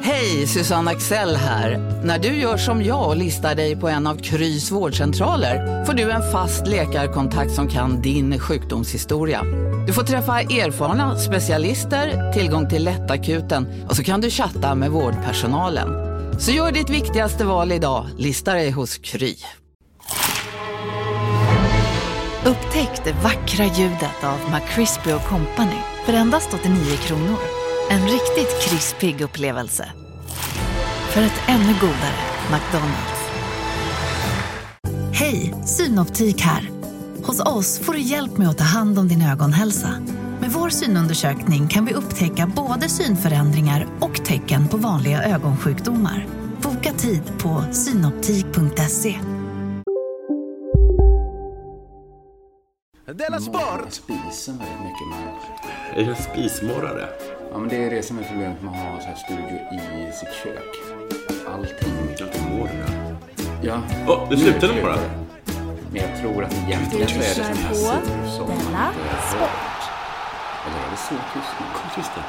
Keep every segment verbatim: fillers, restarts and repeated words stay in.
Hej, Susanne Axel här. När du gör som jag och listar dig på en av Krys vårdcentraler får du en fast läkarkontakt som kan din sjukdomshistoria. Du får träffa erfarna specialister, tillgång till lättakuten och så kan du chatta med vårdpersonalen. Så gör ditt viktigaste val idag, listar dig hos Kry. Upptäck det vackra ljudet av McCrispy och Company för endast åttionio kronor. En riktigt krispig upplevelse. För ett ännu godare McDonald's. Hej, Synoptik här. Hos oss får du hjälp med att ta hand om din ögonhälsa. Med vår synundersökning kan vi upptäcka både synförändringar och tecken på vanliga ögonsjukdomar. Boka tid på synoptik punkt se. Della Sport! Spiser väldigt mycket med. Är det en spismorrare? Ja, men det är det som är problemet med att ha så här studio i sitt kök. Allting. Jag inte mår det. Ja. Åh, oh, det slutade nu bara. Men jag tror att egentligen så är det som här sur som Della Sport. Eller är det så tyst nu? Kom tyst då.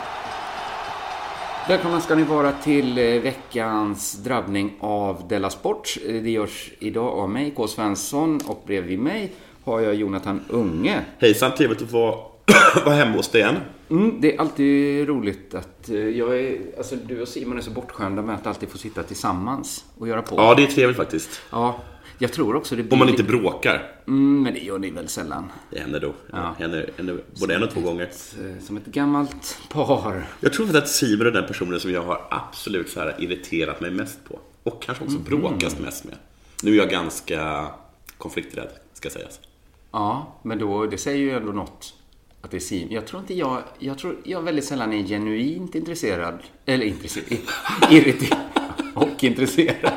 Välkomna ska ni vara till veckans drabbning av Della Sport. Det görs idag av mig, K. Svensson, och bredvid mig har jag Jonathan Unge. Hejsan, trevligt att få vara hemma hos dig igen. Mm, det är alltid roligt att jag är, alltså du och Simon är så bortskämda med att alltid få sitta tillsammans och göra på. Ja, det är trevligt faktiskt. Ja, jag tror också det blir... Om man inte bråkar. Mm, men det gör ni väl sällan. Det händer då. Ja. Det händer, händer både en och två gånger. Som ett gammalt par. Jag tror att Simon är den personen som jag har absolut så här irriterat mig mest på. Och kanske också mm. bråkast mest med. Nu är jag ganska konflikträdd, ska sägas. Ja, men då, det säger ju ändå något att det är Simon. Jag tror inte jag, jag tror jag väldigt sällan är genuint intresserad, eller intresserad, irriterad och intresserad.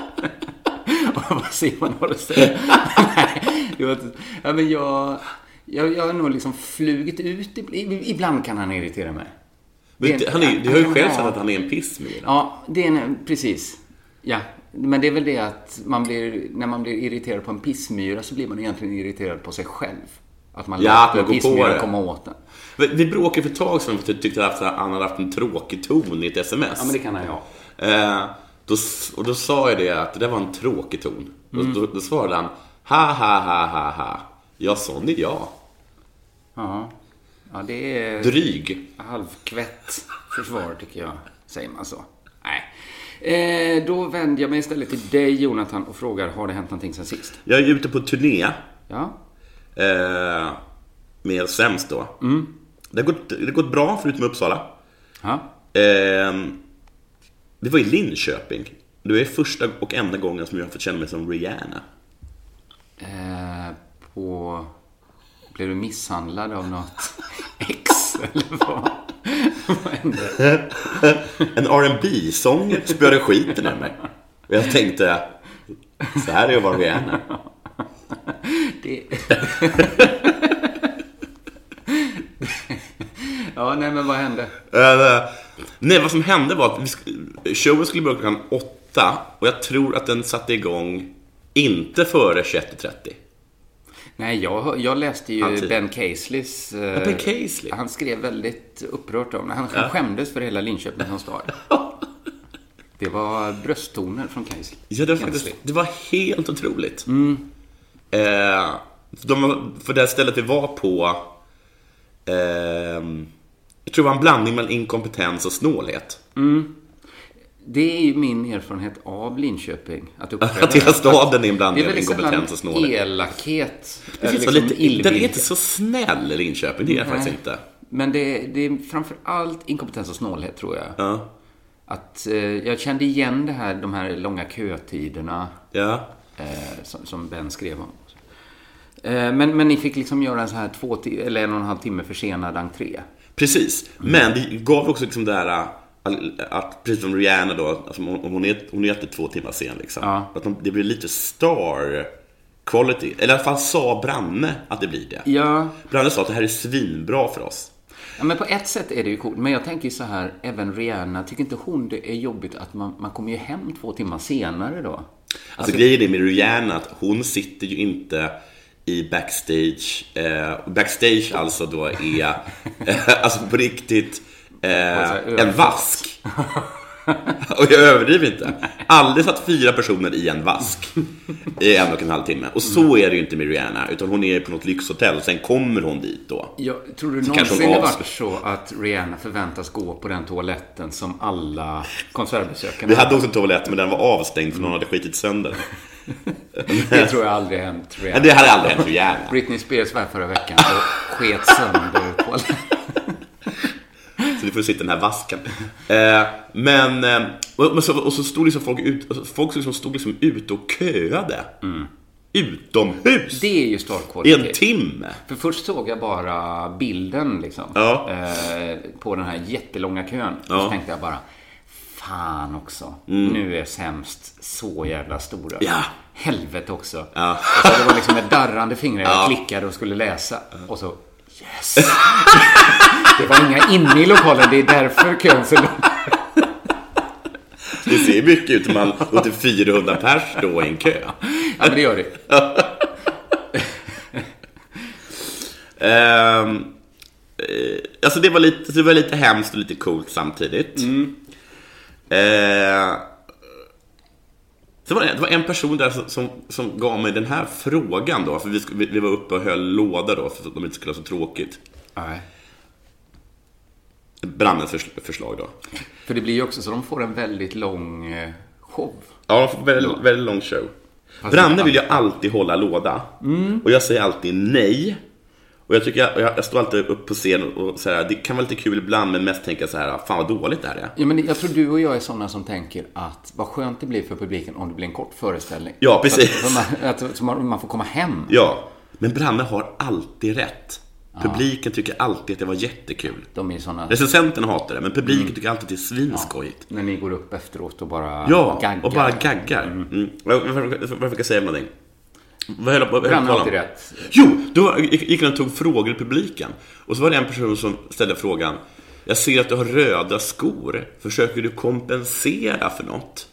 Och vad Simon har att säga. Nej, det var, ja, men jag, jag, jag har nog liksom flugit ut, ibland kan han irritera mig. Men det, han är, du har ju själv sagt att han är en piss med. Ja, det är en, precis. Ja, men det är väl det att man blir, när man blir irriterad på en pissmyra så blir man egentligen irriterad på sig själv. Att man ja, låter pissmyra komma åt den. Vi, vi bråkade för ett tag sedan för att tyckte att han hade haft en tråkig ton i ett sms. Ja, men det kan han ju ha. Eh, då, och då sa jag det att det där var en tråkig ton. Mm. Då, då, då svarade han, ha ha ha ha ha. Ja, sån är jag. Ja, ja det är... Dryg. Halvkvätt försvar tycker jag, säger man så. Nej. Eh, då vänder jag mig istället till dig, Jonathan, och frågar, har det hänt någonting sen sist? Jag är ute på turné. Ja. Eh, med Sämst då. Mm. Det har gått, det har gått bra förutom Uppsala. Ja. Eh, det var i Linköping. Det är första och enda gången som jag har fått känna mig som Rihanna. Eh, på... Blev du misshandlad av något ex eller vad? Vad hände? En R and B-sång spörde skiten ur mig. Och jag tänkte, så här är jag var Rihanna. Det... Ja, nej, men vad hände? Uh, nej, vad som hände var att vi sk- showen skulle börja klockan åtta. Och jag tror att den satte igång inte före tjugoett trettio. Nej, jag, jag läste ju Alltid. Ben Casleys... Uh, ja, Ben Casely. Han skrev väldigt upprört om det. Han ja. skämdes för hela Linköping som stad. Det var brösttoner från Casely. Ja, det var, faktiskt, det var helt otroligt. Mm. Uh, de, för det stället vi var på... Uh, jag tror det var en blandning mellan inkompetens och snålhet. Mm. Det är ju min erfarenhet av Linköping. Att, att hela staden är en blandning av inkompetens och snålhet. Elakhet. Det finns liksom lite, den är inte så snäll i Linköping, det är Nej. faktiskt inte. Men det, det är framförallt inkompetens och snålhet, tror jag. Ja. Att, eh, jag kände igen det här, de här långa kötiderna. Ja. Eh, som, som Ben skrev om. Eh, men, men ni fick liksom göra en så här två t- eller en och en halv timme försenad entré. Precis, mm. men det gav också liksom det här att, precis som Rihanna då, alltså hon, hon, är, hon är jätte två timmar sen liksom. Ja. Att de, det blir lite star quality. Eller i alla fall sa Branne att det blir det. Ja. Branne sa att det här är svinbra för oss. Ja, men på ett sätt är det ju coolt. Men jag tänker så här, även Rihanna, tycker inte hon det är jobbigt att man, man kommer ju hem två timmar senare då? Alltså, alltså grejen är med Rihanna att hon sitter ju inte i backstage. Eh, backstage alltså då är eh, alltså på riktigt eh, en vask. Och jag överdriver inte. Aldrig satt fyra personer i en vask i en och en halv timme. Och så är det ju inte med Rihanna. Utan hon är på något lyxhotell. Sen kommer hon dit då. Jag tror du så någonsin det varit så att Rihanna förväntas gå på den toaletten som alla konsertbesökare. Vi hade också en toalett, men den var avstängd för någon hade skitit sönder. Det tror jag aldrig hänt Rihanna. Det hade aldrig hänt Rihanna. Britney Spears var förra veckan och sket sönder toaletten. Så du får sitta i den här vasken. eh, Men eh, och, så, och så stod liksom folk ut, alltså, folk liksom stod liksom ute och köade. Mm. Utomhus. Det är ju stor I kvalitet. en timme. För först såg jag bara bilden liksom, ja. eh, på den här jättelånga kön. Ja. Så tänkte jag bara, fan också. Mm. Nu är sämst så jävla stora. Ja. Helvete också. Ja. Och så det var liksom med darrande fingrar jag ja. klickade och skulle läsa. Och så, yes. Det var inga inne i lokalen, det är därför kön så lång. Det ser mycket ut om man låter fyrahundra pers då i en kö. Ja, men det gör det. um, alltså det var lite, det var lite hemskt och lite coolt samtidigt. Mm. Uh, så var det, det var en person där som, som, som gav mig den här frågan då. För vi, vi, vi var uppe och höll låda då, för att de inte skulle ha så tråkigt. Nej. Brandens förslag då. För det blir ju också så de får en väldigt lång show. Ja, de får väldigt, väldigt lång show. Branne vill ju alltid hålla låda. Mm. Och jag säger alltid nej. Och jag tycker jag, jag, jag står alltid upp på scen och säger det kan vara lite kul ibland, men mest tänka så här, fan vad dåligt det här är. Ja, men jag tror du och jag är sådana som tänker att vad skönt det blir för publiken om det blir en kort föreställning. Ja, precis. Att, att, att, att man får komma hem. Ja, men Branne har alltid rätt. Publiken tycker alltid att det var jättekul. De är såna... Recensenterna hatar det, men publiken mm. tycker alltid att det är svinskojigt. Ja, när ni går upp efteråt och bara ja, gaggar. och bara gaggar. Mm. Mm. Varför ska jag säga någonting? Vad höll jag Branne alltid rätt. Jo, då gick han och tog frågor i publiken. Och så var det en person som ställde frågan: jag ser att du har röda skor. Försöker du kompensera för något?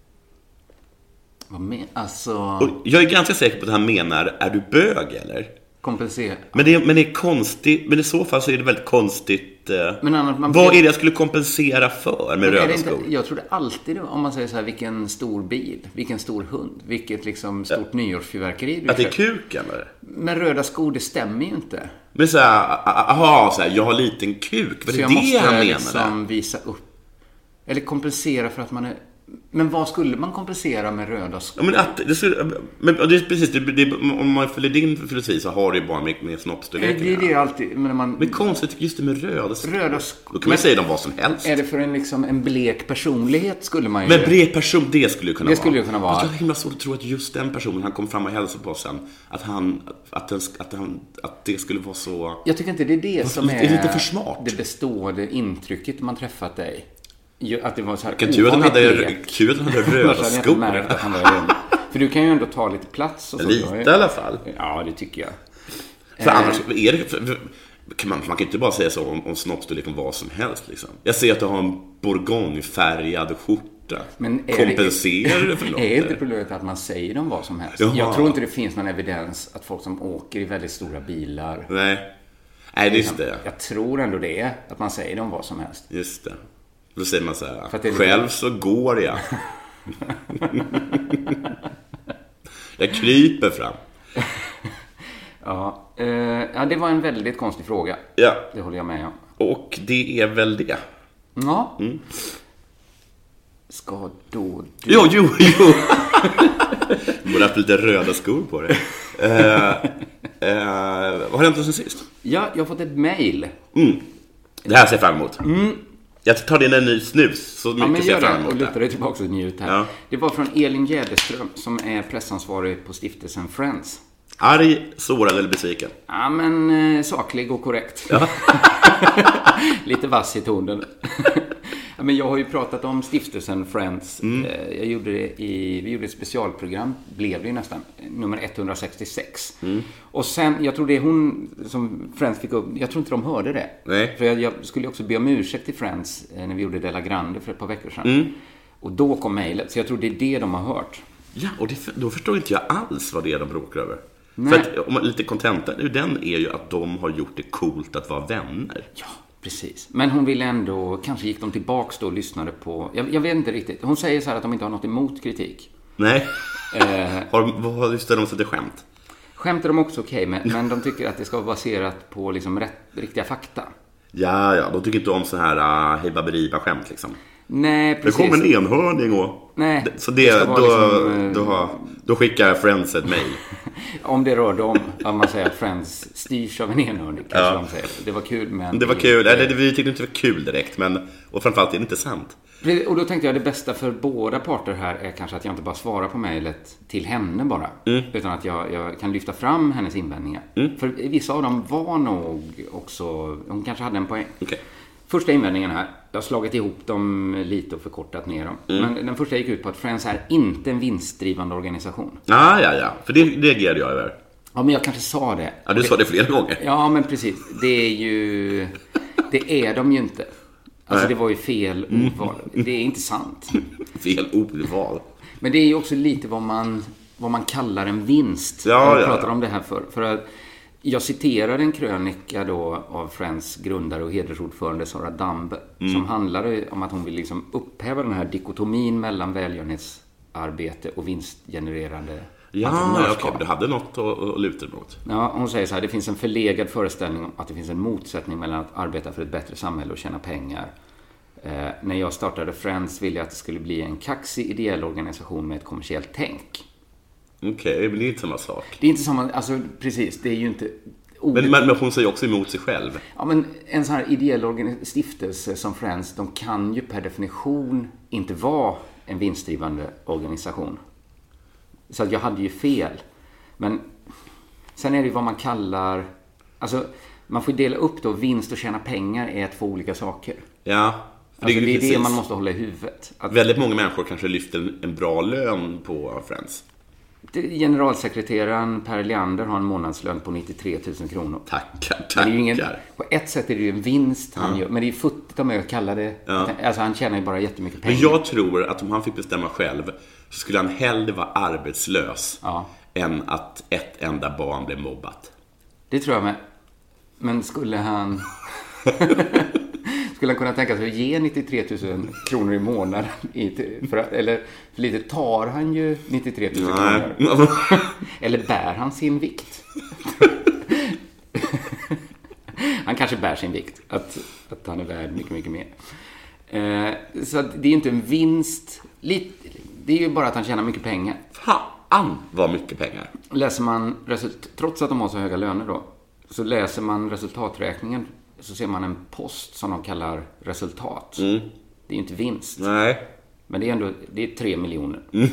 Vad men, alltså... Och jag är ganska säker på att han menar, är du bög eller? Kompensera. Men det, är, men det är konstigt. Men i så fall så är det väldigt konstigt. Men annars, man vad är det jag skulle kompensera för med röda skor? Inte, jag tror det alltid, om man säger så här, vilken stor bil, vilken stor hund, vilket liksom stort ja. nyårsfyrverkeri du att det är kuken eller? Men röda skor, det stämmer ju inte. Men så här, aha, så här, jag har liten kuk. Vad är det det han menar? Liksom visa upp. Eller kompensera för att man är... Men vad skulle man kompensera med röda skor? Ja, men att det skulle, men det är precis det, det, om man följer din filosofi så har det ju bara med, med snoppstorleken. Det är det alltid, men man men konstigt just det med röda skor. Röda skor. Då kan man säga dem vad som helst. Är det för en liksom en blek personlighet skulle man ju. Men blek person det skulle ju kunna det vara. skulle ju kunna vara. Jag har himla svårt att tro att just den personen han kom fram och hälsade på sen att han att den, att han att det skulle vara så. Jag tycker inte det är det som är, är lite för smart. Det bestående intrycket man träffat dig. Att det var så här kul att han hade, kul att han hade röda skor. Att han var för du kan ju ändå ta lite plats och så. Lite i alla fall. Ja, det tycker jag. För eh. annars är det, för, kan man, man kan inte bara säga så om, om snoppstorleken vad som helst liksom. Jag ser att du har en bourgognefärgad skjorta. Men kompenserar det, det för något? Är inte problemet att man säger dem vad som helst? Jaha. Jag tror inte det finns någon evidens att folk som åker i väldigt stora bilar. Nej. Nej, det är just det. Jag tror ändå det är att man säger dem vad som helst. Just det. Då säger man så här, lite... själv så går jag. Jag kryper fram. Ja, eh, ja, det var en väldigt konstig fråga. Ja. Det håller jag med om. Och det är väl det. Ja. Mm. Ska då du... Jo, jo, jo. Du borde haft lite röda skor på dig. uh, uh, vad har hänt sen sist? Ja, jag har fått ett mejl. Mm. Det här ser jag fram emot. Mm. Jag tar in en ny snus. Så mycket ja, men ser jag fram emot. Och lutar dig tillbaka och njut här. Ja. Det var från Elin Jäderström som är pressansvarig på stiftelsen Friends. Arg, sårad eller besviken? Ja, men eh, saklig och korrekt. Ja. Lite vass i tonen. Ja, men jag har ju pratat om stiftelsen Friends. Mm. Jag gjorde det i, vi gjorde ett specialprogram, blev det ju nästan, nummer etthundrasextiosex. Mm. Och sen, jag tror det är hon som Friends fick upp, jag tror inte de hörde det. Nej. För jag, jag skulle också be om ursäkt till Friends när vi gjorde Della Grande för ett par veckor sedan. Mm. Och då kom mejlet, så jag tror det är det de har hört. Ja, och det, då förstår inte jag alls vad det är de bråkar över. Nej. För att, om man, lite kontentan ur den är ju att de har gjort det coolt att vara vänner. Ja. Precis. Men hon ville ändå, kanske gick de tillbaks då och lyssnade på, jag, jag vet inte riktigt. Hon säger så här att de inte har något emot kritik. Nej. Eh, har, vad lyssnar de så det skämt? Skämt är de också okej okay, men, men de tycker att det ska vara baserat på liksom rätt, riktiga fakta. Ja, ja. De tycker inte om så här uh, hej baberiba skämt liksom. Nej, precis. Det kommer en enhörning och... Nej. Så det, det då, liksom, då, har, då skickar Friends ett mejl. Om det rör dem, om man säger att Friends styrs av en enhörning, kanske ja. de säger. Det var kul, men... Det var kul. Det, det, vi tyckte inte det var kul direkt, men... Och framförallt är det inte sant. Och då tänkte jag det bästa för båda parter här är kanske att jag inte bara svarar på mejlet till henne bara. Mm. Utan att jag, jag kan lyfta fram hennes invändningar. Mm. För vissa av dem var nog också... Hon kanske hade en poäng. Okay. Första invändningen här, jag har slagit ihop dem lite och förkortat ner dem. Mm. Men den första gick ut på att Friends är inte en vinstdrivande organisation. Ah, ja, ja. För det reagerade jag över. Ja, men jag kanske sa det. Ja, du sa det flera gånger. Ja, men precis. Det är ju... Det är de ju inte. Alltså, Nej. det var ju fel ordval. Det är inte sant. Fel ordval. Men det är ju också lite vad man, vad man kallar en vinst. Ja, jag ja, pratar ja. om det här för. För att jag citerar en krönika då av Friends grundare och hedersordförande Sara Dambe. Mm. Som handlar om att hon vill liksom upphäva den här dikotomin mellan välgörenhetsarbete och vinstgenererande. Ja, okej. Okay. Du hade något att, att luta emot. Ja, hon säger så här. Det finns en förlegad föreställning om att det finns en motsättning mellan att arbeta för ett bättre samhälle och tjäna pengar. Eh, när jag startade Friends ville jag att det skulle bli en kaxig ideell organisation med ett kommersiellt tänk. Okej, okay, men det är inte samma sak. Det är inte samma, alltså precis, det är ju inte... Men, men, men hon säger också emot sig själv. Ja, men en sån här ideell organi- stiftelse som Friends, de kan ju per definition inte vara en vinstdrivande organisation. Så att jag hade ju fel. Men sen är det ju vad man kallar... Alltså, man får dela upp då, vinst och tjäna pengar är två olika saker. Ja. Alltså, det är precis det man måste hålla i huvudet. Att väldigt många människor kanske lyfter en bra lön på Friends. Generalsekreteraren Per Leander har en månadslön på nittiotre tusen kronor. Tackar, tackar. Ingen, på ett sätt är det ju en vinst han ja. gör. Men det är futtigt av mig att kalla det. Ja. Alltså han tjänar ju bara jättemycket pengar. Men jag tror att om han fick bestämma själv så skulle han hellre vara arbetslös ja. än att ett enda barn blev mobbat. Det tror jag med. Men skulle han... Skulle han kunna tänka sig att ge nittiotre tusen kronor i månaden? För, eller för lite tar han ju nittiotre tusen kronor. Eller bär han sin vikt? Han kanske bär sin vikt. Att, att han är värd mycket, mycket mer. Eh, så det är inte en vinst. Lite, det är ju bara att han tjänar mycket pengar. Fan vad mycket pengar. Läser man, trots att de har så höga löner då, så läser man resultaträkningen så ser man en post som de kallar resultat. Mm. Det är ju inte vinst. Nej. Men det är ändå det är tre miljoner. Mm.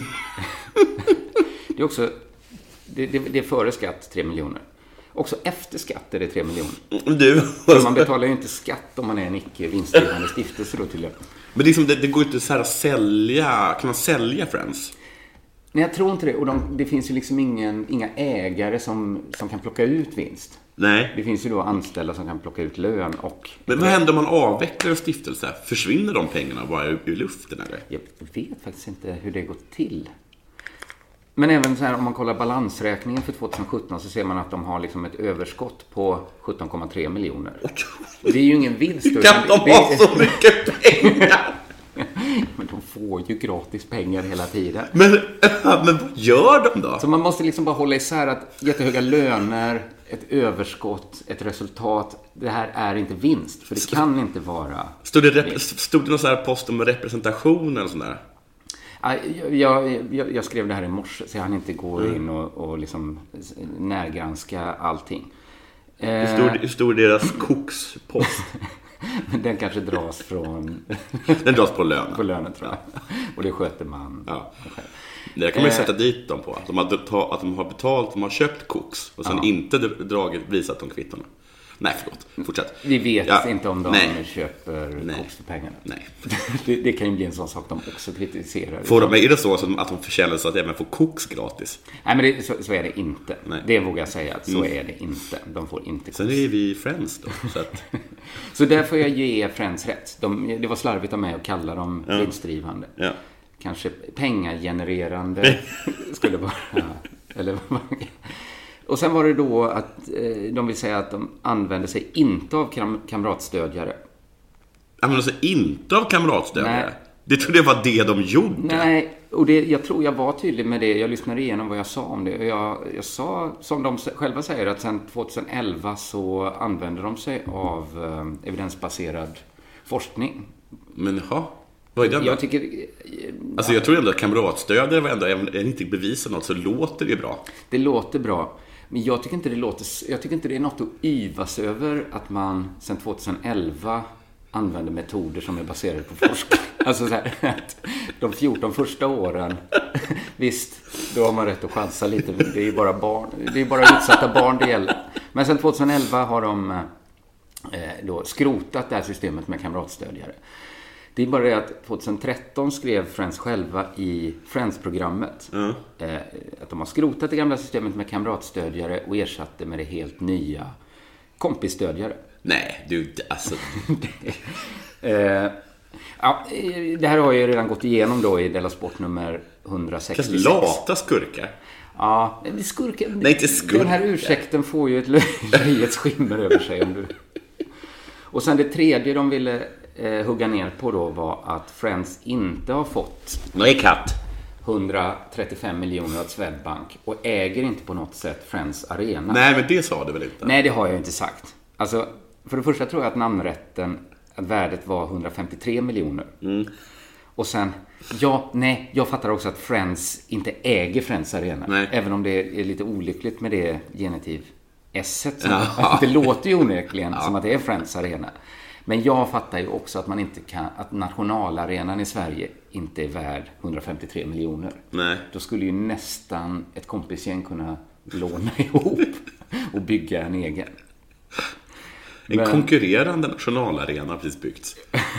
Det är också det, det, det är före skatt tre miljoner. Också efter skatt är det tre miljoner. Du. Så man betalar ju inte skatt om man är en icke vinstdrivande stiftelse då till. Men liksom det, det går inte så här att sälja. Kan man sälja Friends? Nej, jag tror inte det. Och de, det finns ju liksom ingen, inga ägare som, som kan plocka ut vinst. Nej. Det finns ju då anställda som kan plocka ut lön och... Men vad händer om man avvecklar en stiftelse? Försvinner de pengarna bara ur, ur luften eller? Jag vet faktiskt inte hur det går till. Men även så här, om man kollar balansräkningen för tjugohundrasjutton så ser man att de har liksom ett överskott på sjutton komma tre miljoner. Det är ju ingen vinst. Kan de ha så mycket pengar? Men de får ju gratis pengar hela tiden. Men, men vad gör de då? Så man måste liksom bara hålla isär att jättehöga löner, ett överskott, ett resultat. Det här är inte vinst. För det kan inte vara... Stod det, rep- stod det någon sån här post om representation eller sån där? Jag, jag, jag, jag skrev det här i morse så jag hann inte gå in och, och liksom närgranska allting. Hur stor, hur stor deras kokspost? Men den kanske dras från... Den dras på lönen. På lönen, tror jag. Och det sköter man ja. själv. Det kan man ju sätta dit dem på. Att de har, att de har betalt, de har köpt koks. Och sen ja. inte dragit, visat de kvittorna. Nej, förlåt. Fortsätt. Vi vet ja. inte om de Nej. köper Nej. koks för pengarna. Nej. det, det kan ju bli en sån sak de också kritiserar. Får de, är det så att de förtjänar så att även får koks gratis? Nej, men det, så, så är det inte. Nej. Det vågar jag säga. Så mm. är det inte. De får inte koks. Sen är vi Friends då. Så, att... så där får jag ge Friends rätt. De, det var slarvigt av mig att kalla dem ja. vinstdrivande. Ja. Kanske pengagenererande skulle vara... eller Och sen var det då att eh, de vill säga att de använder sig inte av kam- kamratstödjare. Använder sig inte av kamratstödjare? Nej. Det trodde jag var det de gjorde. Nej, och det, jag tror jag var tydlig med det. Jag lyssnade igenom vad jag sa om det. Jag, jag sa, som de själva säger, att sedan tjugoelva så använder de sig av eh, evidensbaserad forskning. Men ja, vad är det då? Jag tycker... Alltså jag tror ändå att kamratstödjare var ändå, även om inte bevisar något så låter det bra. Det låter bra. Men jag tycker inte det låter... Jag tycker inte det är något att yvas över att man sedan tjugoelva använder metoder som är baserade på forskning. Alltså så här, att de fjorton första åren, visst, då har man rätt att chansa lite. Det är ju bara barn, det är bara utsatta barn det gäller. Men sen tjugoelva har de eh, då skrotat det här systemet med kamratstödjare. Det är bara det att tjugotretton skrev Friends själva i Friends-programmet Mm. eh, att de har skrotat det gamla systemet med kamratstödjare och ersatt det med det helt nya kompisstödjare. Nej, du, alltså... eh, ja, det här har jag ju redan gått igenom då i Della Sport nummer hundrasextiosex. Lata skurkar. Ja, det skurkar. Nej, inte skurkar. Den här ursäkten får ju ett löjets skimmer över sig. Om du... Och sen det tredje de ville eh, hugga ner på då var att Friends inte har fått... Nej, katt. hundratrettiofem miljoner av Swedbank och äger inte på något sätt Friends Arena. Nej, men det sa du väl inte? Nej, det har jag inte sagt. Alltså, för det första tror jag att namnrätten, att värdet var hundrafemtiotre miljoner. Mm. Och sen, ja, nej, jag fattar också att Friends inte äger Friends Arena. Nej. Även om det är lite olyckligt med det genitiv S-et. Ja. Det låter ju onekligen Ja. som att det är Friends Arena. Men jag fattar ju också att man inte kan, att nationalarenan i Sverige inte är värd hundrafemtiotre miljoner. Nej. Då skulle ju nästan ett kompisgäng kunna låna ihop och bygga en egen. En Men... konkurrerande nationalarena har precis byggts.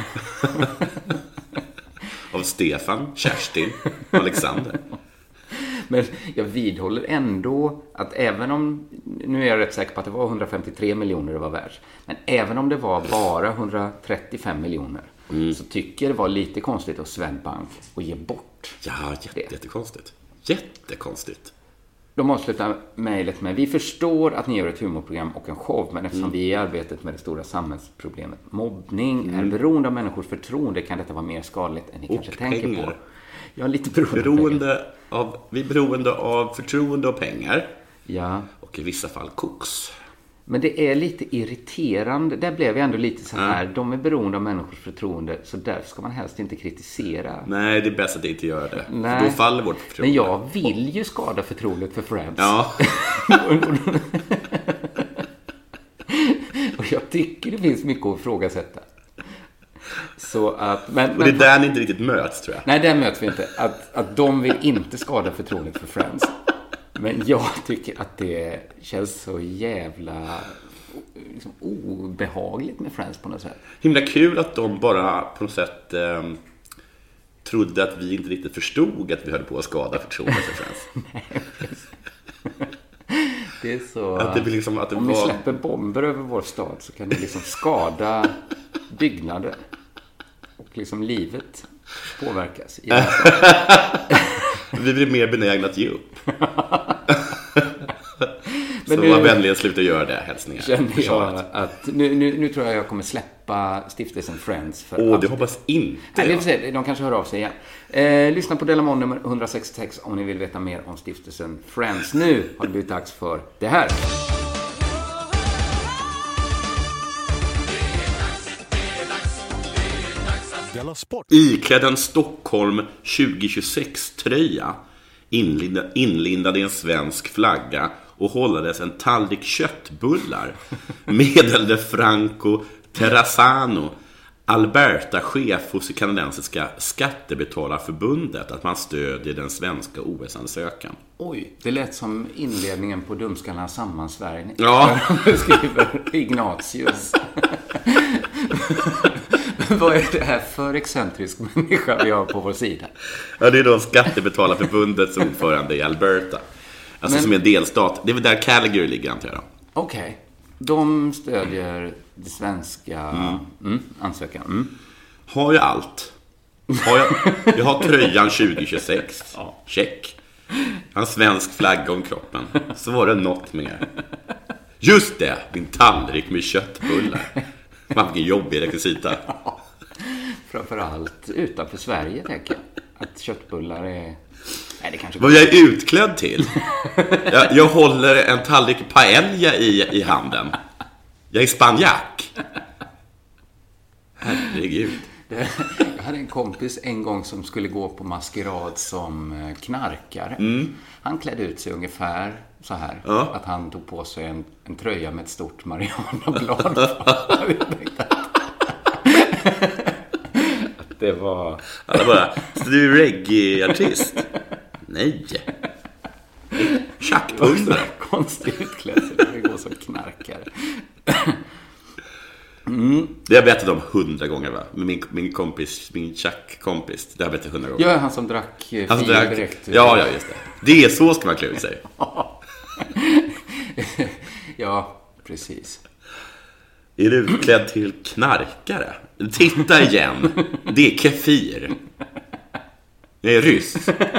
Av Stefan, Kerstin och Alexander. Men jag vidhåller ändå att även om, nu är jag rätt säker på att det var hundrafemtiotre miljoner det var värt, men även om det var bara hundratrettiofem miljoner mm. så tycker jag det var lite konstigt av Swedbank att ge bort. Ja, jätte, jättekonstigt. Jättekonstigt. De avslutar mejlet med: vi förstår att ni gör ett humorprogram och en show, men eftersom mm. vi i arbetet med det stora samhällsproblemet mobbning mm. är beroende av människors förtroende kan detta vara mer skadligt än ni och kanske tänker pengar. på. Jag är lite beroende, beroende av, vi är beroende av förtroende och pengar. Ja. Och i vissa fall koks. Men det är lite irriterande. Där blev jag ändå lite så här. Mm. De är beroende av människors förtroende, så därför ska man helst inte kritisera. Nej, det är bäst att inte göra det. Nej. För då faller vårt förtroende. Men jag vill ju skada förtroendet för Friends. Ja. Och jag tycker det finns mycket att ifrågasätta. Så att, men, och det är men, där ni inte riktigt möts, tror jag. Nej, där möts vi inte. Att, att de vill inte skada förtroendet för Friends. Men jag tycker att det känns så jävla liksom, obehagligt med Friends på något sätt. Himla kul att de bara på något sätt eh, trodde att vi inte riktigt förstod att vi höll på att skada förtroendet för Friends. Nej, det är så... Att det blir liksom, att det om var... vi släpper bomber över vår stad så kan det liksom skada byggnader. Och liksom livet påverkas. I vi blir mer benägna att ge upp. Men så nu, var vänligen sluta göra det, hälsningar. Känner jag att nu, nu, nu tror jag jag kommer släppa stiftelsen Friends. För Åh, det hoppas inte. Nej, det får se, de kanske hör av sig igen. Eh, lyssna på Delamon nummer hundrasextiosex om ni vill veta mer om stiftelsen Friends. Nu har det blivit dags för det här. Iklädd en Stockholm tjugohundratjugosex-tröja inlindad, inlindad i en svensk flagga och hållades en tallrik köttbullar meddelade Franco Terrazzano, Alberta-chef hos det kanadensiska skattebetalarförbundet, att man stödjer den svenska O S-ansökan. Oj, det lät som inledningen på Dumskallarnas sammansvärjning. Ja. Nu skriver Ignatius. Vad är det här för excentrisk människa vi har på vår sida? Ja, det är då Skattebetalarförbundets ordförande i Alberta. Alltså Men... som är en delstat. Det är väl där Calgary ligger, antar jag. Okej. Okay. De stödjer det svenska mm. Mm, ansökan. Mm. Har jag allt? Har jag, jag har tröjan tjugohundratjugosex. Ja. Check. Jag har en svensk flagga om kroppen. Så var det något mer. Just det, min tallrik med köttbullar. Man fick en jobbig rekvisita. Ja, framförallt utanför Sverige, tänker jag. Att köttbullar är... Nej, det kanske... Vad jag är utklädd till? Jag, jag håller en tallrik paella i, i handen. Jag är spanjack. Herregud. Jag hade en kompis en gång som skulle gå på maskerad som knarkare. Mm. Han klädde ut sig ungefär så här. Ja. Att han tog på sig en, en tröja med ett stort marijuanablad. Att det var... Alla bara, så du är reggae-artist? Nej. Tjackpundare. Konstig utklädsel. Det går som knarkare. Mm. Det har jag berättat om hundra gånger, va? Med min, min kompis, min Chuck-kompis. Det har jag berättat hundra gånger. Ja, han som drack eh, han som drack, direkt. Ja, ja, just det. Det är så ska man klä ut sig. Ja, precis. Är du utklädd till knarkare? Titta igen. Det är kefir. Det är ryss.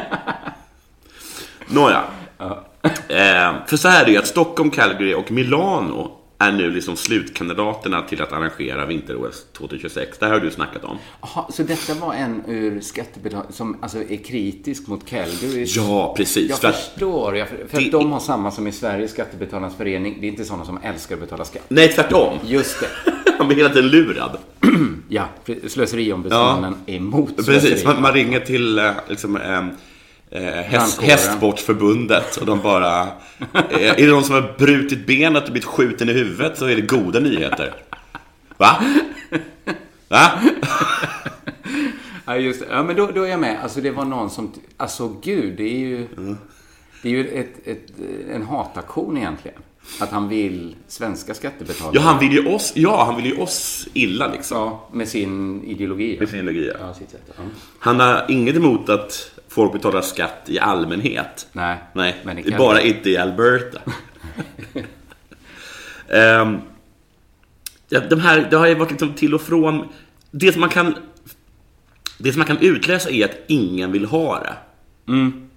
Nåja. Ja. Eh, för så här är det ju att Stockholm, Calgary och Milano är nu liksom slutkandidaterna till att arrangera vinter-O S tjugohundratjugosex. Det här har du snackat om. Aha, så detta var en ur skattebetal som alltså är kritisk mot Calgary? Ja, precis. Jag för förstår. Jag, för det... att de har samma som i Sverige, Skattebetalarnas förening. Det är inte sådana som älskar att betala skatt. Nej, tvärtom. Just det. Han blir hela tiden lurad. Ja, slöseriombudsmannen ja. är emot slöseri. Precis, man, man ringer till liksom... Eh, Häst, hästsportsförbundet och de bara är det någon som har brutit benet och blivit skjuten i huvudet så är det goda nyheter. Va? Va? Ja, just det. Ja, men då, då är jag med. Alltså det var någon som alltså gud, det är ju mm. det är ju ett, ett, en hataktion egentligen. Att han vill svenska skattebetalare. Ja, han vill ju oss, ja, han vill ju oss illa liksom. Ja, med sin ideologi. Med sin ideologi. Ja, sitt sätt. Ja. Han har inget emot att folk betalar skatt i allmänhet. Nej. Nej, men det är bara inte i Alberta. um, ja, de här, det har ju varit liksom till och från. Det som man kan det som man kan utläsa är att ingen vill ha det. Mm.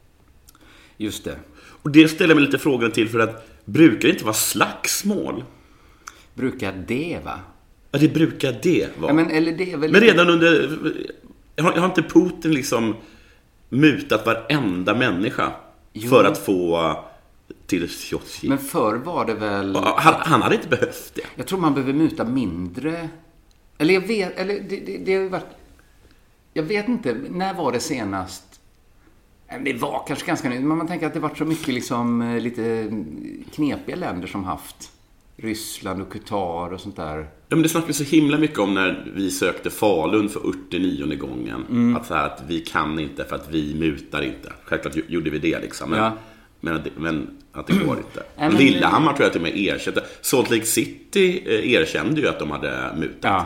Just det. Och det ställer mig lite frågan till, för att brukar det inte vara slagsmål? Brukar det, va? Ja, det brukar det vara. Ja, men, eller det är väl men redan under... Har, har inte Putin liksom mutat varenda människa jo. för att få till Sochi? Men förr var det väl... Han, han hade inte behövt det. Jag tror man behöver muta mindre. Eller jag vet... Eller det, det, det har varit... Jag vet inte. När var det senast... Det var kanske ganska nytt, men man tänker att det varit så mycket liksom lite knepiga länder som haft Ryssland och Qatar och sånt där. Ja, men det snackade så himla mycket om när vi sökte Falun för åttionionde gången. Mm. Att, så här, att vi kan inte för att vi mutar inte. Självklart gjorde vi det liksom. Men, ja. men, att, det, men att det går inte. Ja, men... Lillehammar tror jag till och med erkände. Salt Lake City erkände ju att de hade mutat. Ja.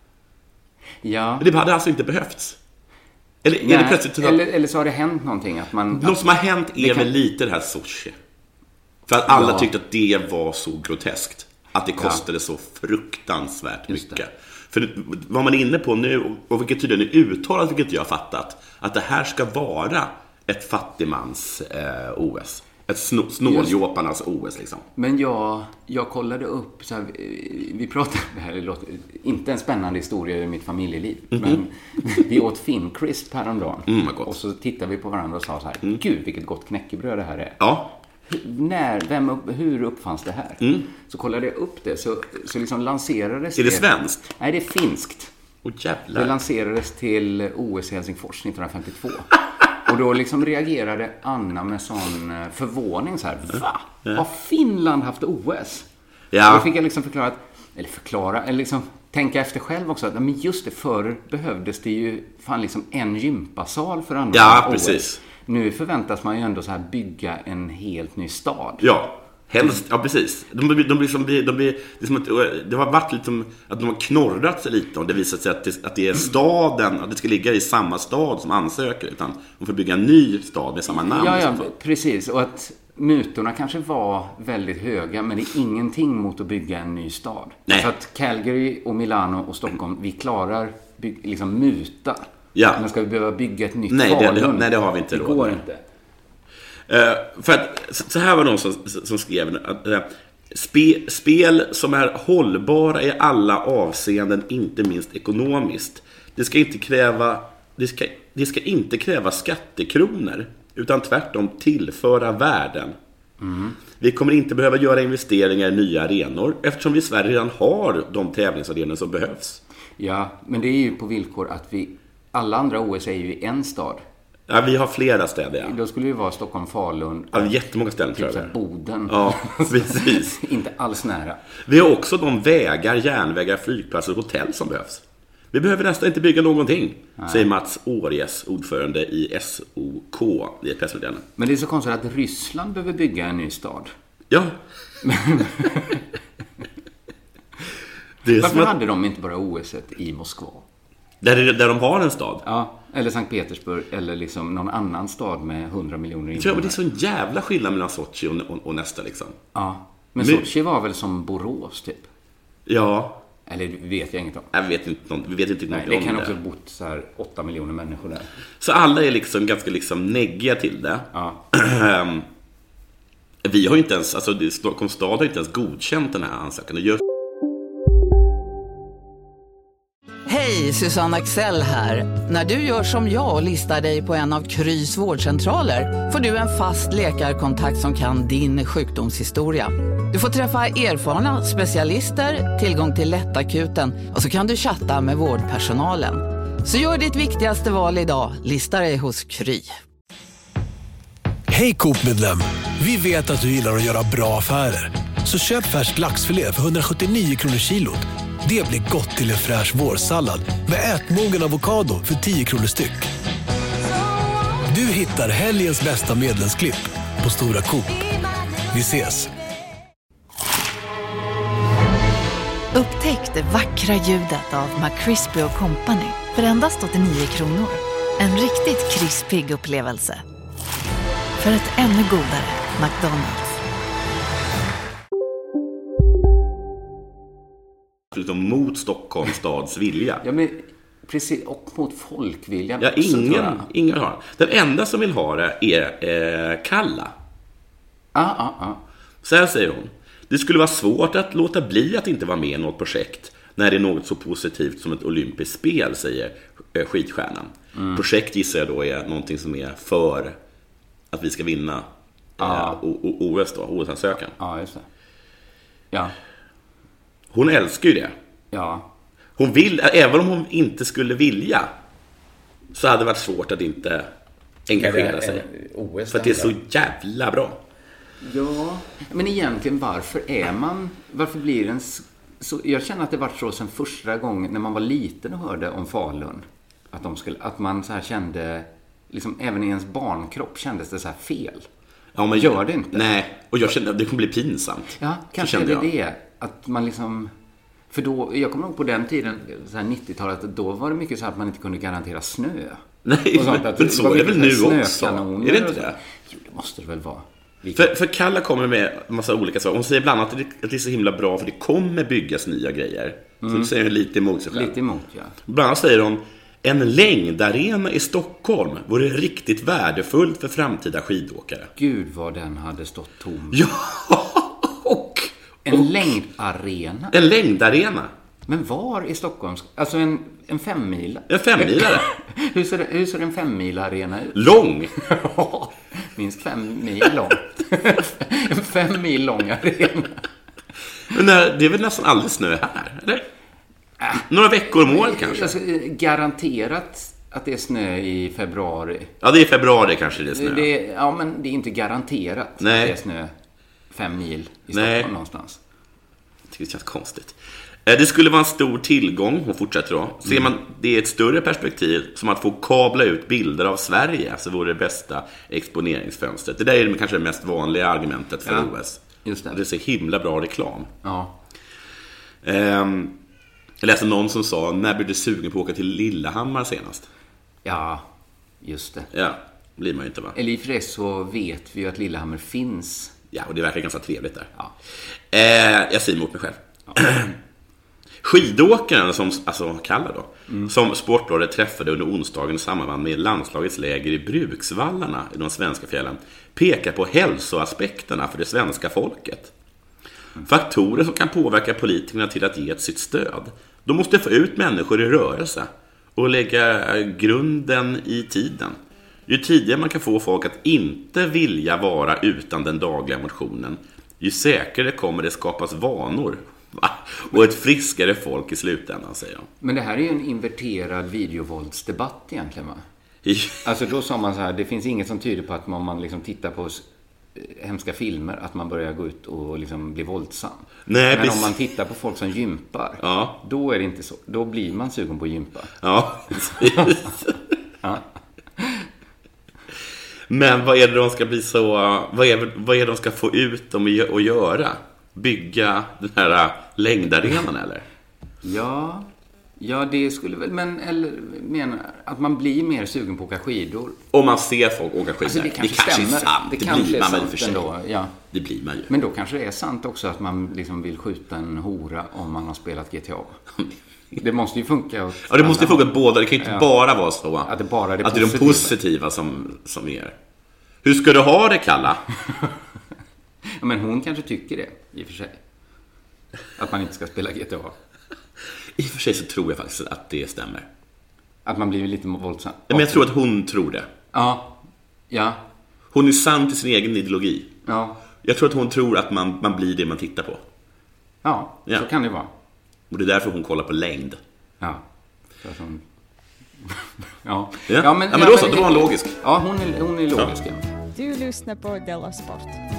Ja. Men det hade alltså inte behövts. Eller, Nej, är det plötsligt att... eller, eller så har det hänt någonting att man... Något som har hänt är kan... väl lite det här Sochi. För att alla ja. tyckte att det var så groteskt. Att det kostade ja. så fruktansvärt Just mycket. Det. För vad man är inne på nu, och vilket tydligen är uttalat, vilket jag har fattat, att det här ska vara ett fattigmans eh, O S. Ett snå, snåljåparnas O S liksom. Men jag, jag kollade upp så här, vi, vi pratade, det här låter inte en spännande historia i mitt familjeliv, mm-hmm. men vi åt Fincrisp häromdagen mm, och så tittade vi på varandra och sa så här, mm. gud vilket gott knäckebröd det här är. Ja. När, vem, hur uppfanns det här? Mm. Så kollade jag upp det, så, så liksom lanserades det. Är det svenskt? Nej, det är finskt. Åh jävlar. Det lanserades till O S i Helsingfors nittonhundrafemtiotvå. Och då liksom reagerade Anna med sån förvåning så här, va? Ja. Har Finland haft O S? Ja. Och då fick jag liksom förklara, eller förklara, eller liksom tänka efter själv också, att men just det, förr behövdes det ju fan liksom en gympasal för andra ja, O S. Precis. Nu förväntas man ju ändå så här bygga en helt ny stad. Ja. Helst, ja precis. De, de, de blir som, de blir, det, är som att, det har varit lite som att de har knorrat sig lite och det visar sig att det, att det är staden, att det ska ligga i samma stad som ansöker, utan de får bygga en ny stad med samma namn. Ja, ja precis. Och att mutorna kanske var väldigt höga, men det är ingenting mot att bygga en ny stad. Nej. Så att Calgary och Milano och Stockholm, vi klarar bygg, liksom muta. Ja. Men ska vi behöva bygga ett nytt nej, det, Falun? det, nej, det har vi inte. Det går inte. för att, så här var någon som, som skrev att uh, spe, spel som är hållbara i alla avseenden, inte minst ekonomiskt. Det ska inte kräva det ska, det ska inte kräva skattekronor, utan tvärtom tillföra värden. Mm. Vi kommer inte behöva göra investeringar i nya arenor, eftersom vi i Sverige redan har de tävlingsarenor som behövs. Ja, men det är ju på villkor att vi, alla andra O S är ju i en stad. Ja, vi har flera städer. Ja. Då skulle det ju vara Stockholm, Falun. Ja, jättemånga ställen typ tror jag. Boden. Ja, precis. Inte alls nära. Vi har också de vägar, järnvägar, flygplatser och hotell som behövs. Vi behöver nästan inte bygga någonting, Nej. säger Mats Årjes, ordförande i S O K i ett pressmeddelande. Men det är så konstigt att Ryssland behöver bygga en ny stad. Ja. det Varför att... hade de inte bara O S i Moskva? Där, där de har en stad? Ja, eller Sankt Petersburg, eller liksom någon annan stad med hundra miljoner invånare. Ja, men det är så en jävla skillnad mellan Sochi och, och, och nästa liksom. Ja, men, men Sochi var väl som Borås typ? Ja. Eller vet jag inget om. Jag vet inte, vi vet inte Nej, något om det. Det kan också bott så här åtta miljoner människor där. Så alla är liksom ganska liksom neggiga till det. Ja. Vi har ju inte ens, alltså Stockholms stad har inte ens godkänt den här ansökan. Gör... Hej, Susanne Axel här. När du gör som jag och listar dig på en av Krys vårdcentraler får du en fast läkarkontakt som kan din sjukdomshistoria. Du får träffa erfarna specialister, tillgång till lättakuten och så kan du chatta med vårdpersonalen. Så gör ditt viktigaste val idag, listar dig hos Kry. Hej Coop-medlem, vi vet att du gillar att göra bra affärer. Så köp färsk laxfilé för hundrasjuttionio kronor kilot. Det blir gott till en fräsch vårsallad med ätmogen avokado för tio kronor styck. Du hittar helgens bästa medlemsklipp på Stora Coop. Vi ses! Upptäck det vackra ljudet av McCrispy och Company för endast åttionio kronor. En riktigt krispig upplevelse. För ett ännu godare McDonald's. Mot Stockholms stads vilja. Ja, men precis, och mot folkviljan. Ja, ingen, ingen har. Den enda som vill ha det är eh, Kalla. Ah, ah, ah. Så här säger hon. Det skulle vara svårt att låta bli att inte vara med i något projekt när det är något så positivt som ett olympiskt spel, säger eh, skitstjärnan. Mm. Projekt gissar jag då är någonting som är för att vi ska vinna ah. eh, O S då, O S-ansökan. Ja, just det. Ja. Hon älskar ju det. Ja. Hon vill, även om hon inte skulle vilja, så hade det varit svårt att inte engagera sig. O S för att det är så jävla bra. Ja, men egentligen varför är man, varför blir en så, jag känner att det var så sen första gången när man var liten och hörde om Falun, att de skulle, att man så här kände, liksom även i ens barnkropp kändes det så här fel. Ja, men gör det inte. Nej, och jag kände att det kommer bli pinsamt. Ja, kanske är det det. Att man liksom, för då, jag kommer ihåg på den tiden, så här nittiotalet, då var det mycket så att man inte kunde garantera snö. Nej, men, men så är det väl nu också? Är det inte det? Jo, det måste det väl vara. För, för Kalla kommer med en massa olika saker. Hon säger bland annat att det, att det är så himla bra för det kommer byggas nya grejer. Mm. Så det säger hon lite emot sig själv. Lite emot, ja. Bland annat säger hon: en längdarena i Stockholm vore riktigt värdefullt för framtida skidåkare. Gud vad den hade stått tom. Ja, och... En och, längdarena? En längdarena. Men var i Stockholm? Alltså en, en femmila? En femmilare. hur, ser det, hur ser en femmila-arena ut? Lång. Minst fem mil lång. En fem mil lång arena. Men det är väl nästan aldrig snö här, eller? Äh, Några veckor om året kanske. Alltså, garanterat att det är snö i februari. Ja, det är februari kanske det är snö. Det, ja, men det är inte garanterat. Nej. Att det är snö fem mil i Stockholm. Nej. Någonstans. Jag tycker det känns konstigt. Det skulle vara en stor tillgång, hon fortsätter då. Ser man det i ett större perspektiv, som att få kabla ut bilder av Sverige, så vore det bästa exponeringsfönstret. Det där är kanske det mest vanliga argumentet för ja, O S. Just det. Det är så himla bra reklam. Ja. Um, jag läste någon som sa: när blir du sugen på att åka till Lillehammar senast? Ja, just det. Ja, blir man ju inte, va? Eller i för det så vet vi ju att Lillehammar finns. Ja, och det verkar ganska trevligt där. Ja. Uh, jag säger emot mig själv. Ja. Skidåkaren som, alltså Kalle då, mm. som Sportbladet träffade under onsdagen i samband med landslagets läger i Bruksvallarna i de svenska fjällen pekar på hälsoaspekterna för det svenska folket. Mm. Faktorer som kan påverka politikerna till att ge ett sitt stöd. De måste få ut människor i rörelse och lägga grunden i tiden. Ju tidigare man kan få folk att inte vilja vara utan den dagliga motionen, ju säkrare kommer det skapas vanor. Va? Och ett friskare folk i slutändan, säger jag. Men det här är ju en inverterad videovåldsdebatt egentligen, va? Alltså då sa man så här, det finns inget som tyder på att om man liksom tittar på hemska filmer att man börjar gå ut och liksom bli våldsam. Nej, men om man tittar på folk som gympar, ja. Då är det inte så. Då blir man sugen på att gympa. Ja, precis. Ja. Men vad är det de ska bli så, vad är, vad är det de ska få ut dem att göra? Bygga den här längdarenan eller? Ja, ja det skulle väl, men eller menar att man blir mer sugen på att åka skidor. Om man ser folk åka skidor. Alltså det kanske, det kanske stämmer. är sant. Det, det kanske blir är man sant väl för sig. Ändå, ja. Det blir man ju. Men då kanske det är sant också att man liksom vill skjuta en hora om man har spelat G T A. Det måste ju funka. Ja, det måste ju funka båda. Det kan ju inte ja. bara vara så att det, bara är det, att det är de positiva som, som är. Hur ska du ha det, Kalla? Ja, men hon kanske tycker det, i och för sig. Att man inte ska spela G T A. I och för sig så tror jag faktiskt att det stämmer. Att man blir lite våldsam. Men jag tror att hon tror det. Ja, ja. Hon är sann till sin egen ideologi. Ja. Jag tror att hon tror att man, man blir det man tittar på. Ja, ja, så kan det vara. Och det är därför hon kollar på längd. Ja, för att hon... ja. Ja. Ja, men, ja, men då så, då var hon logisk. Ja, hon är, hon är logisk. Ja. Du lyssnar på Della Sport.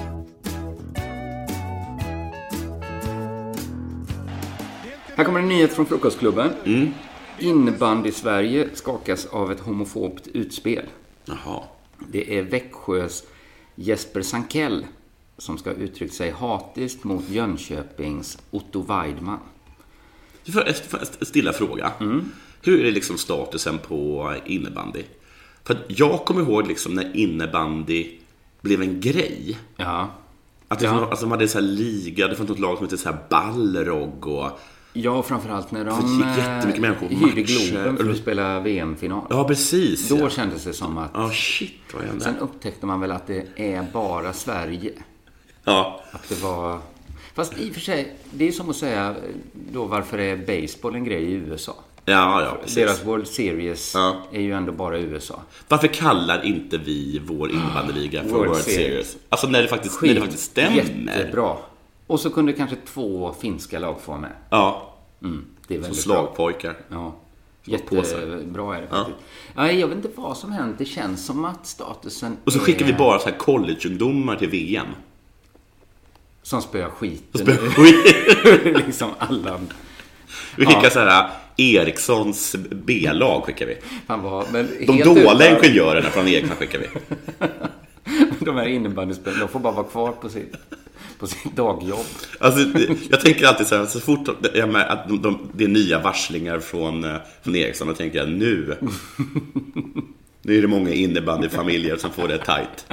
Här kommer en nyhet från Frukostklubben. Mm. Innebandy Sverige skakas av ett homofobt utspel. Jaha. Det är Växjös Jesper Sankell som ska uttrycka sig hatiskt mot Jönköpings Otto Weidman. För en stilla fråga. Mm. Hur är det liksom statusen på innebandy? För att jag kommer ihåg liksom när innebandy blev en grej. Ja. Att det ja. Var, alltså de hade så här liga, det fanns något lag som hette så här Balrog och... Ja, framförallt när de hyrde Globen för att spela V M-final. Ja, precis. Då ja. kändes det som att... Ja, oh, shit, vad är det? Sen upptäckte man väl att det är bara Sverige. Ja. Att det var... Fast i och för sig, det är som att säga då varför är baseball en grej i U S A? Ja, ja, precis. Deras World Series ja. är ju ändå bara U S A. Varför kallar inte vi vår innebandyliga för World, World Series? Series? Alltså när det faktiskt, när det faktiskt stämmer. Jättebra. Och så kunde kanske två finska lag få med. Ja. Mm, det är väldigt så slagpojkar. Bra. Ja. Jättebra är det faktiskt. Ja. Jag vet inte vad som hänt. Det känns som att statusen och så är... skickar vi bara så här collegeungdomar till V M. Som spöar skiten. Spöar skiten. liksom alla... Vi skickar ja. så här Erikssons B-lag skickar vi. Han var, men de dåliga ingenjörerna från egna skickar vi. De här innebandyspelarna, de får bara vara kvar på sitt, på sitt dagjobb. Alltså, jag tänker alltid så här, så fort jag med att de, de, det är nya varslingar från, från Eriksson, och tänker jag nu nu är det många innebandyfamiljer som får det tajt.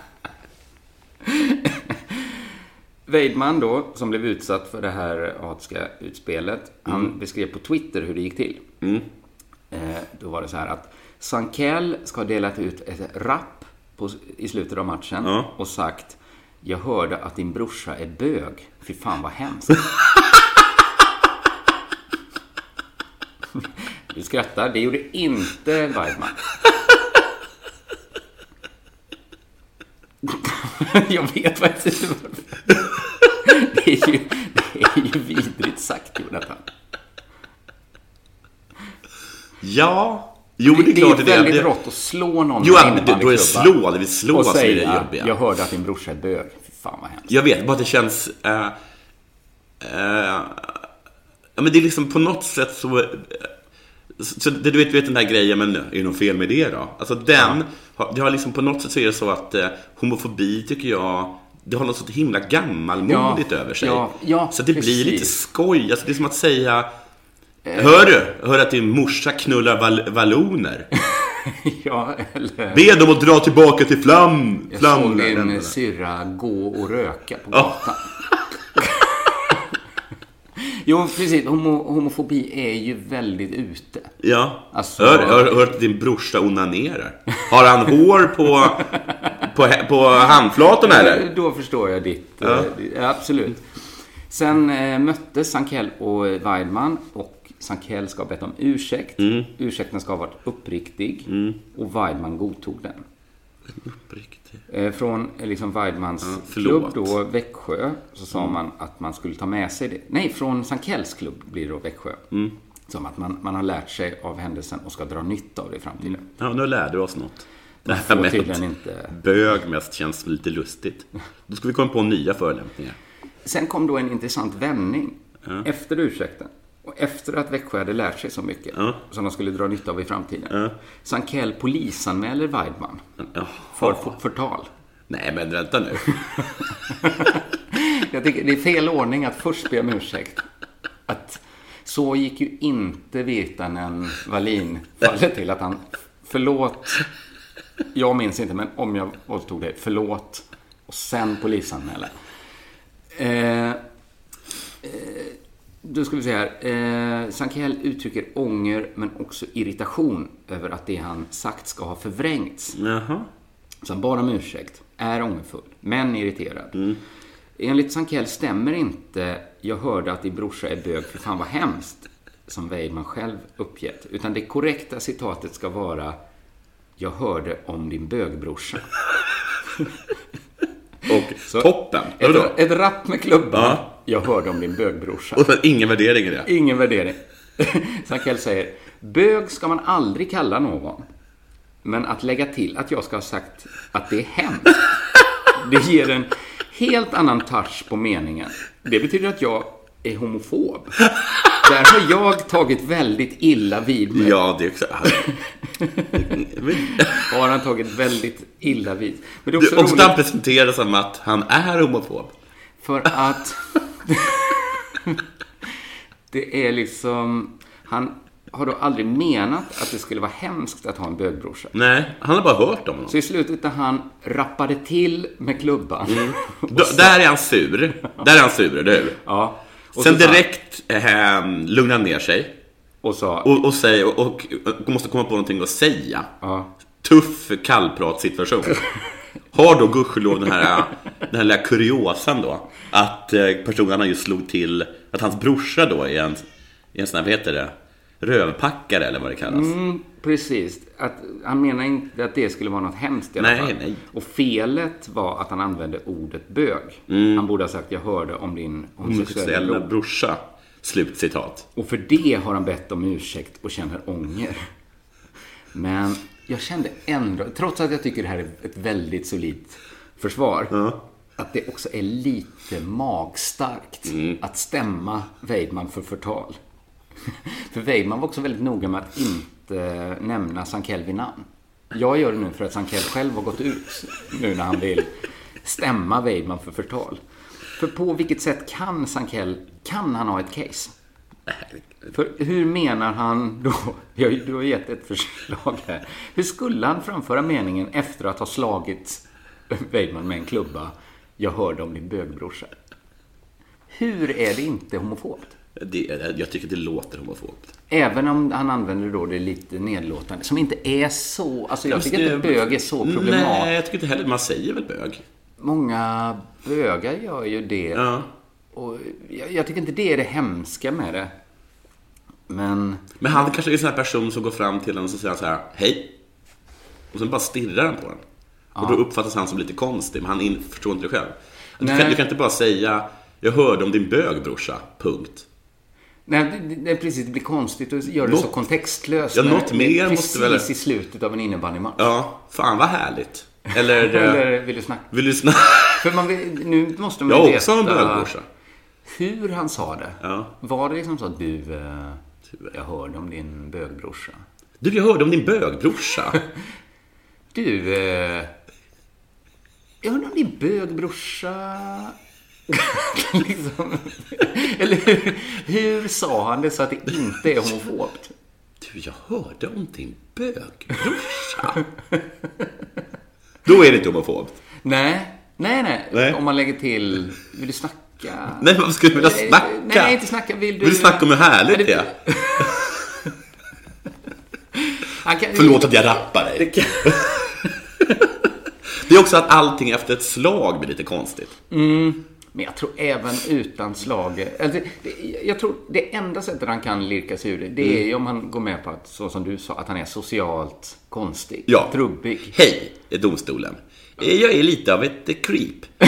Weidman då, som blev utsatt för det här hatiska utspelet, mm. han beskrev på Twitter hur det gick till. Mm. Eh, då var det så här att Sankell ska ha delat ut ett rapp på, i slutet av matchen mm. och sagt: jag hörde att din brorsa är bög. Fy fan vad hemskt. Du skrattar, det gjorde inte Weidman. Jag vet vad jag säger. Det är ju, det är ju vidrigt sagt, Jonathan. Ja, jo, det är det, klart det är det. väldigt det... rått att slå någon. Jo, men då är det slå, det vill slå och säga, säga, jobbiga. Jag hörde att din brorsa är bög. Fan vad hemskt. Jag vet, bara det känns... Uh, uh, ja, men det är liksom på något sätt så... Uh, så det, du vet, vet den där grejen, men är det något fel med det då? Alltså den, ja. det har liksom på något sätt så är det så att uh, homofobi tycker jag, det har något så himla gammalmodigt ja. över sig. Ja. Ja, så det precis. blir lite skoj. Alltså det är som att säga, uh. hör du? Hör att din morsa knullar val- valloner. Ja, eller... Be dem att dra tillbaka till flam. Jag flam såg en syrra gå och röka på gatan. Ja. Jo, precis. Homo, homofobi är ju väldigt ute. Ja. Alltså... Hör, hör, hör att din brorsa onanerar. Har han hår på, på, på handflatorna eller? Då förstår jag ditt. Ja. Eh, absolut. Sen eh, möttes Sankell och Weidman, och Sankell ska ha bett om ursäkt. Mm. Ursäkten ska ha varit uppriktig. Mm. Och Weidman godtog den. Uppriktig. Eh, från eh, liksom Weidmans ja, klubb då, Växjö, så sa mm. man att man skulle ta med sig det. Nej, från Sankells klubb blir det då Växjö. Mm. Som att man, man har lärt sig av händelsen och ska dra nytta av det i framtiden. Mm. Ja, nu lärde vi oss något. Det här med tydligen inte... bög mest känns lite lustigt. Då ska vi komma på nya förolämpningar. Sen kom då en intressant vändning ja. efter ursäkten. Och efter att Växjö hade lärt sig så mycket ja. som de skulle dra nytta av i framtiden. Ja. Sankell polisanmäler Weidman ja. för förtal. Nej, men vänta nu. Jag tycker det är fel ordning att först be om ursäkt. Att så gick ju inte Virtanen Wallin fallet till att han förlåt, jag minns inte, men om jag återtog det, förlåt och sen polisanmäla. Eh, eh, då ska vi se här. Eh, Sankell uttrycker ånger men också irritation över att det han sagt ska ha förvrängts. Jaha. Så han bad om ursäkt, är ångerfull, men irriterad. Mm. Enligt Sankell stämmer inte jag hörde att din brorsa är bög, för fan vad hemskt, som Weidman själv uppgett. Utan det korrekta citatet ska vara jag hörde om din bögbrorsa. Och så, toppen. Ett, ett rapp med klubban. Ja. Jag hörde om din bögbrorsa. Och så ingen värdering i det. Ingen värdering. Sankell säger bög ska man aldrig kalla någon. Men att lägga till att jag ska ha sagt att det är hemskt, det ger en helt annan touch på meningen. Det betyder att jag är homofob. Där har jag tagit väldigt illa vid mig. Ja, det är också... Har han tagit väldigt illa vid. Men det är också du, och roligt... han presenterar som att han är homofob. För att... det är liksom... Han har då aldrig menat att det skulle vara hemskt att ha en bögbrorsa. Nej, han har bara hört om honom. Så i slutet när han rappade till med klubban. Mm. Då, där är han sur. Där är han sur, eller hur? Ja. Och sen direkt eh, lugnar ner sig. Och, sa, och, och, säger, och, och, och måste komma på någonting att säga. Ja. Tuff kallpratssituation. Har då gudskelov den här, den här lilla kuriosan då. Att eh, personerna just slog till att hans brorsa då är en, en sån här, vad heter det? Rövpackare eller vad det kallas. Mm, precis. Att, han menar inte att det skulle vara något hemskt i alla nej, fall. Nej. Och felet var att han använde ordet bög. Mm. Han borde ha sagt jag hörde om din homosexuella brorsa. Slutcitat. Och för det har han bett om ursäkt och känner ånger. Men jag kände ändå, trots att jag tycker det här är ett väldigt solidt försvar, ja. att det också är lite magstarkt mm. att stämma Weidman för förtal. För Weidman var också väldigt noga med att inte nämna Sankell vid namn. Jag gör det nu för att Sankell själv har gått ut nu när han vill stämma Weidman för förtal. För på vilket sätt kan Sankell, kan han ha ett case? För hur menar han då? Du har gett ett förslag här. Hur skulle han framföra meningen efter att ha slagit Weidman med en klubba? Jag hörde om din bögbrorsa. Hur är det inte homofobt? Det, jag tycker det låter homofobt. Även om han använder då det lite nedlåtande. Som inte är så... Alltså jag tycker inte bög är så problematiskt. Nej, jag tycker inte heller. Man säger väl bög. Många bögar gör ju det. Ja. Och jag, jag tycker inte det är det hemska med det. Men... Men han kanske är en sån här person som går fram till en och så säger han så här, hej. Och sen bara stirrar han på den. Ja. Och då uppfattas han som lite konstig. Men han in, förstår inte det själv. Du kan, du kan inte bara säga, jag hörde om din bögbrorsa, punkt. Nej, det, det, precis, det blir konstigt att göra det något, så kontextlöst. Ja, något mer precis måste väl... i slutet av en innebandymatch. Ja, fan vad härligt. Eller, Eller vill du snacka? Vill du snacka? För man vill, nu måste man jag veta också en bögbrorsa. Hur han sa det. Ja. Var det liksom så att du, jag hörde om din bögbrorsa. Du, jag hörde om din bögbrorsa. Du, eh, jag hörde om din bögbrorsa. liksom. Eller hur, hur sa han det så att det inte är homofobt? Du, jag hörde om din bögbrorsa. Då är det inte homofobt. Nej, nej, nej, nej. Om man lägger till, vill du snacka? Nej, vad skulle du vilja snacka? Nej, inte snacka. Vill du... Vill du snacka om hur härligt det är? Han kan... Förlåt att jag rappar dig. Det, kan... det är också att allting efter ett slag blir lite konstigt. Mm. Men jag tror även utan slag. Alltså, det, jag tror det enda sättet han kan lirka sig ur det, det är ju om han går med på att, så som du sa, att han är socialt konstig, ja. trubbig. Hej, domstolen. Jag är lite av ett creep.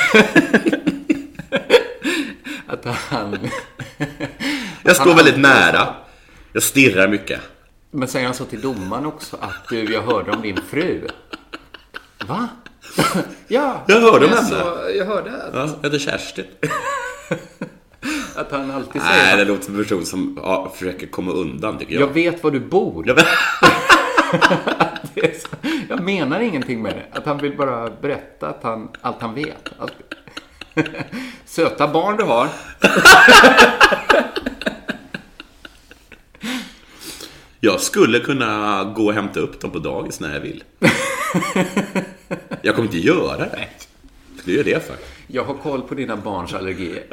Att han... jag står han väldigt nära. Jag stirrar mycket. Men säger han så till domaren också att du, jag hörde om din fru. Va? Ja. Jag hörde om henne. Så, jag hörde att... Ja, jag heter Kerstin. Att han alltid säger... Nej, det låter som en person som ja, försöker komma undan, tycker jag. Jag vet var du bor. Jag, vet... det är så... jag menar ingenting med det. Att han vill bara berätta att han, allt han vet. Allt... Söta barn du har. Jag skulle kunna gå och hämta upp dem på dagis när jag vill. Jag kommer inte göra det. Det är det för. Jag har koll på dina barns allergier.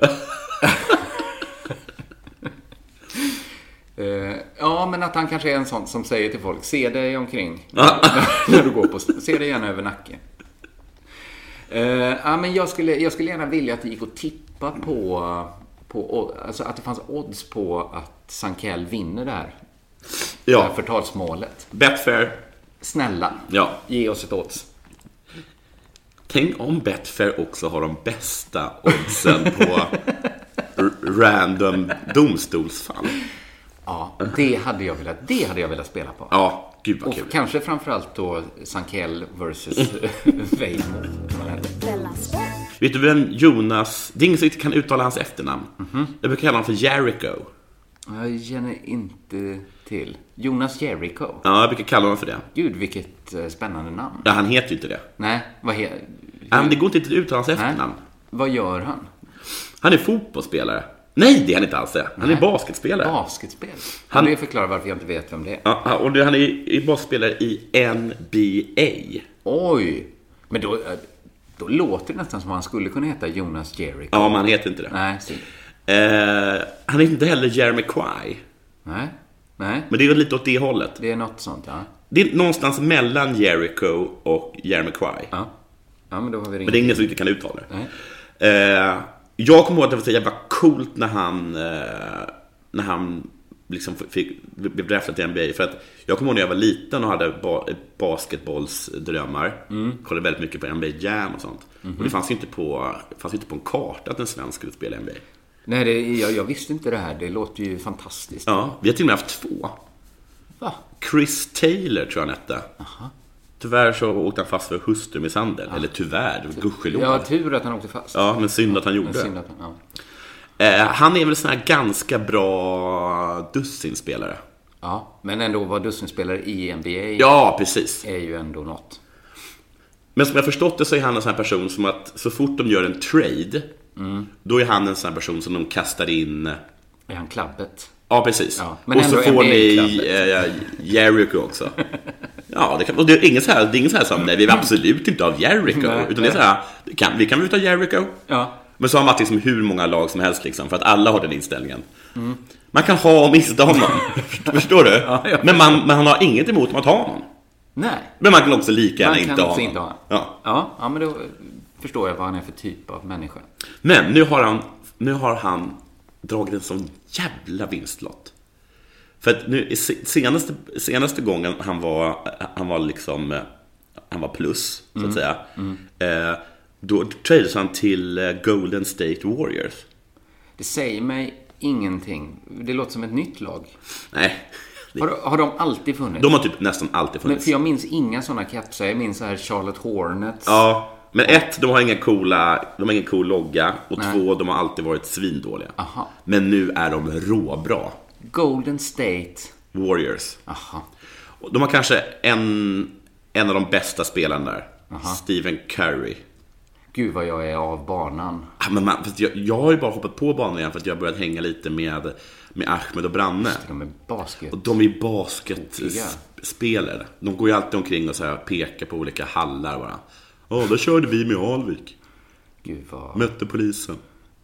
uh, ja, men att han kanske är en sån som säger till folk: se dig omkring när du går på, se dig gärna över nacken. Uh, ja, men jag skulle, jag skulle gärna vilja att det gick att tippa på, på alltså att det fanns odds på att Sankell vinner det här. Ja. Det här förtalsmålet. Betfair. Snälla, ja. Ge oss ett odds. Tänk om Betfair också har de bästa oddsen på r- random domstolsfall. Ja, det hade jag velat, det hade jag velat spela på. Ja, gud vad kul. Och kanske framförallt då Sankell versus Weimo. Vet du vem Jonas... Det är ingen som inte kan uttala hans efternamn. Mm-hmm. Jag brukar kalla honom för Jericho. Jag känner inte till. Jonas Jericho. Ja, jag brukar kalla honom för det. Gud, vilket spännande namn. Ja, han heter ju inte det. Nej, vad heter... Ja, men det går inte att uttala hans efternamn. Vad gör han? Han är fotbollsspelare. Nej, det är han inte alls det. Han Nej. är basketspelare. Basketspelare? Han vill förklara varför jag inte vet vem det är. Ja, och det, han är, är basketspelare i N B A. Oj, men då, då låter det nästan som han skulle kunna heta Jonas Jericho. Ja, men han heter inte det. Nej, så. Eh, han heter inte heller Jeremy Quay. Nej, nej. Men det är lite åt det hållet. Det är något sånt, ja. Det är någonstans mellan Jericho och Jeremy Quay. Ja. Ja, men då har vi ringt. Men det är ingen som inte kan uttala det. Nej. Eh, jag kommer ihåg att det var så jävla coolt när han eh, när han liksom fick, blev draftad till N B A. För att jag kommer ihåg när jag var liten och hade ba, basketbollsdrömmar. Mm. Kollade väldigt mycket på N B A Jam och sånt. Mm-hmm. Och det fanns ju inte på, fanns inte på en karta att en svensk skulle spela N B A. Nej, det, jag, jag visste inte det här. Det låter ju fantastiskt. Ja, vi har till och med haft två. Va? Chris Taylor tror jag han hette. Aha. Tyvärr så åkte han fast för hustrumisshandel. Ja. Eller tyvärr, gudskelov. Ja, tur att han åkte fast. Ja, men synd att han gjorde synd att han, ja. eh, Han är väl sån här ganska bra dussinspelare. Ja, men ändå var dussinspelare i N B A. Ja, precis. Är ju ändå något. Men som jag förstått det så är han en sån här person som att så fort de gör en trade, mm. då är han en sån här person som de kastar in. Är han klabbet? Ja, precis. Ja, men och så får ni äh, Jericho också. Ja, det, kan, och det är ingen så här, det är ingen så här som, nej, vi är absolut inte av Jericho. Nej, utan nej. Det är så här, kan, vi kan väl ta Jericho. Ja. Men så har man liksom hur många lag som helst liksom, för att alla har den inställningen. Mm. Man kan ha och mista honom. Förstår du? Ja, ja. Men man, man har inget emot att ha honom. Nej. Men man kan också lika gärna inte ha honom. Inte ha. Ja. Ja, ja, men då förstår jag vad han är för typ av människa. Men nu har han, nu har han dragit en sån jävla vinstlott. För att nu senaste, senaste gången han var han var liksom han var plus så att mm. säga. Mm. Eh, då tradades han till Golden State Warriors. Det säger mig ingenting. Det låter som ett nytt lag. Nej. Det... Har, har de alltid funnits? De har typ nästan alltid funnits. Men för jag minns inga sådana kapsar. Jag minns så här Charlotte Hornets. Ja, men ett, de har ingen coola, de har ingen cool logga. Och Nej. två, de har alltid varit svindåliga. Aha. Men nu är de råbra. Golden State Warriors. Aha. De har kanske en, en av de bästa spelarna där. Aha. Stephen Curry. Gud vad jag är av banan. Ja, men man, jag, jag har ju bara hoppat på banan igen för att jag har börjat hänga lite med, med Ahmed och Branne. De är basket. Och de är basketspelare. De går ju alltid omkring och så här pekar på olika hallar bara. Ja, då körde vi med Alvik. Gud vad... Mötte polisen.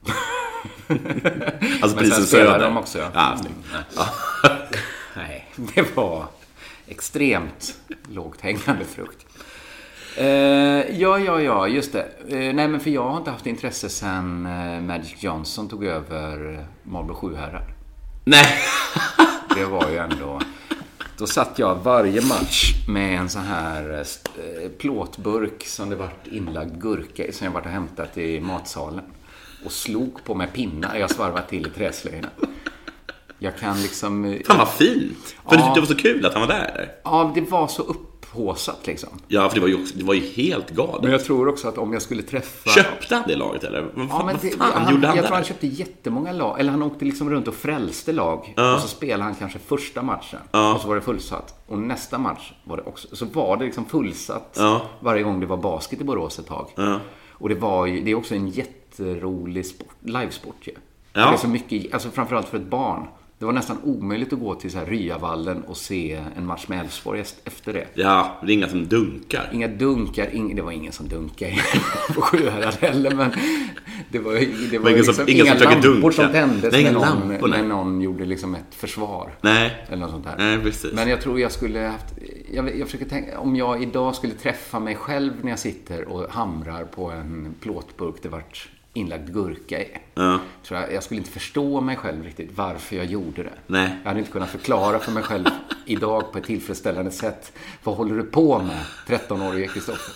Alltså Men sen Prisen spelade Söder. de också, ja. Ja, Mm. Nej, det var extremt lågt hängande frukt. Eh, ja, ja, ja, just det. Eh, nej, men för jag har inte haft intresse sen eh, Magic Johnson tog över Marlboro Sjuhärad. Nej. Det var ju ändå... Då satt jag varje match med en sån här eh, plåtburk som det varit inlagd gurka i, som jag varit och hämtat i matsalen. Och slog på med pinnar. Jag svarvat till i träslöjorna. Jag kan liksom... Fan vad fint. För Ja. det var så kul att han var där. Ja, det var så upphåsat liksom. Ja, för det var ju, också, det var ju helt galet. Men jag tror också att om jag skulle träffa... Köpte han det laget eller? Vad Ja, fan, men vad det, fan han, gjorde han jag där? tror han köpte jättemånga lag. Eller han åkte liksom runt och frälste lag. Ja. Och så spelade han kanske första matchen. Ja. Och så var det fullsatt. Och nästa match var det också. Så var det liksom fullsatt Ja. varje gång det var basket i Borås ett tag. Ja. Och det var ju, det är också en jätterolig sport, livesport ju. Ja. Det är så mycket, alltså framförallt för ett barn. Det var nästan omöjligt att gå till så här Ryavallen och se en match med Elfsborg efter det. Ja, det är inga som dunkar. Inga dunkar, ing, det var ingen som dunkade på Sjuhärad heller, men det var, det var ingen som- liksom ingen som inga försöker lampor dunka. som tändes Nej, när inga någon, lampor, nej. när någon gjorde liksom ett försvar. Nej. Eller något sånt här. Nej, precis. Men jag tror jag skulle haft, jag, jag försöker tänka, om jag idag skulle träffa mig själv när jag sitter och hamrar på en plåtburk det vart inlagd gurka i. Ja. Tror jag, jag skulle inte förstå mig själv riktigt varför jag gjorde det. Nej. Jag hade inte kunnat förklara för mig själv idag på ett tillfredsställande sätt. Vad håller du på med, tretton-årige Kristoffer?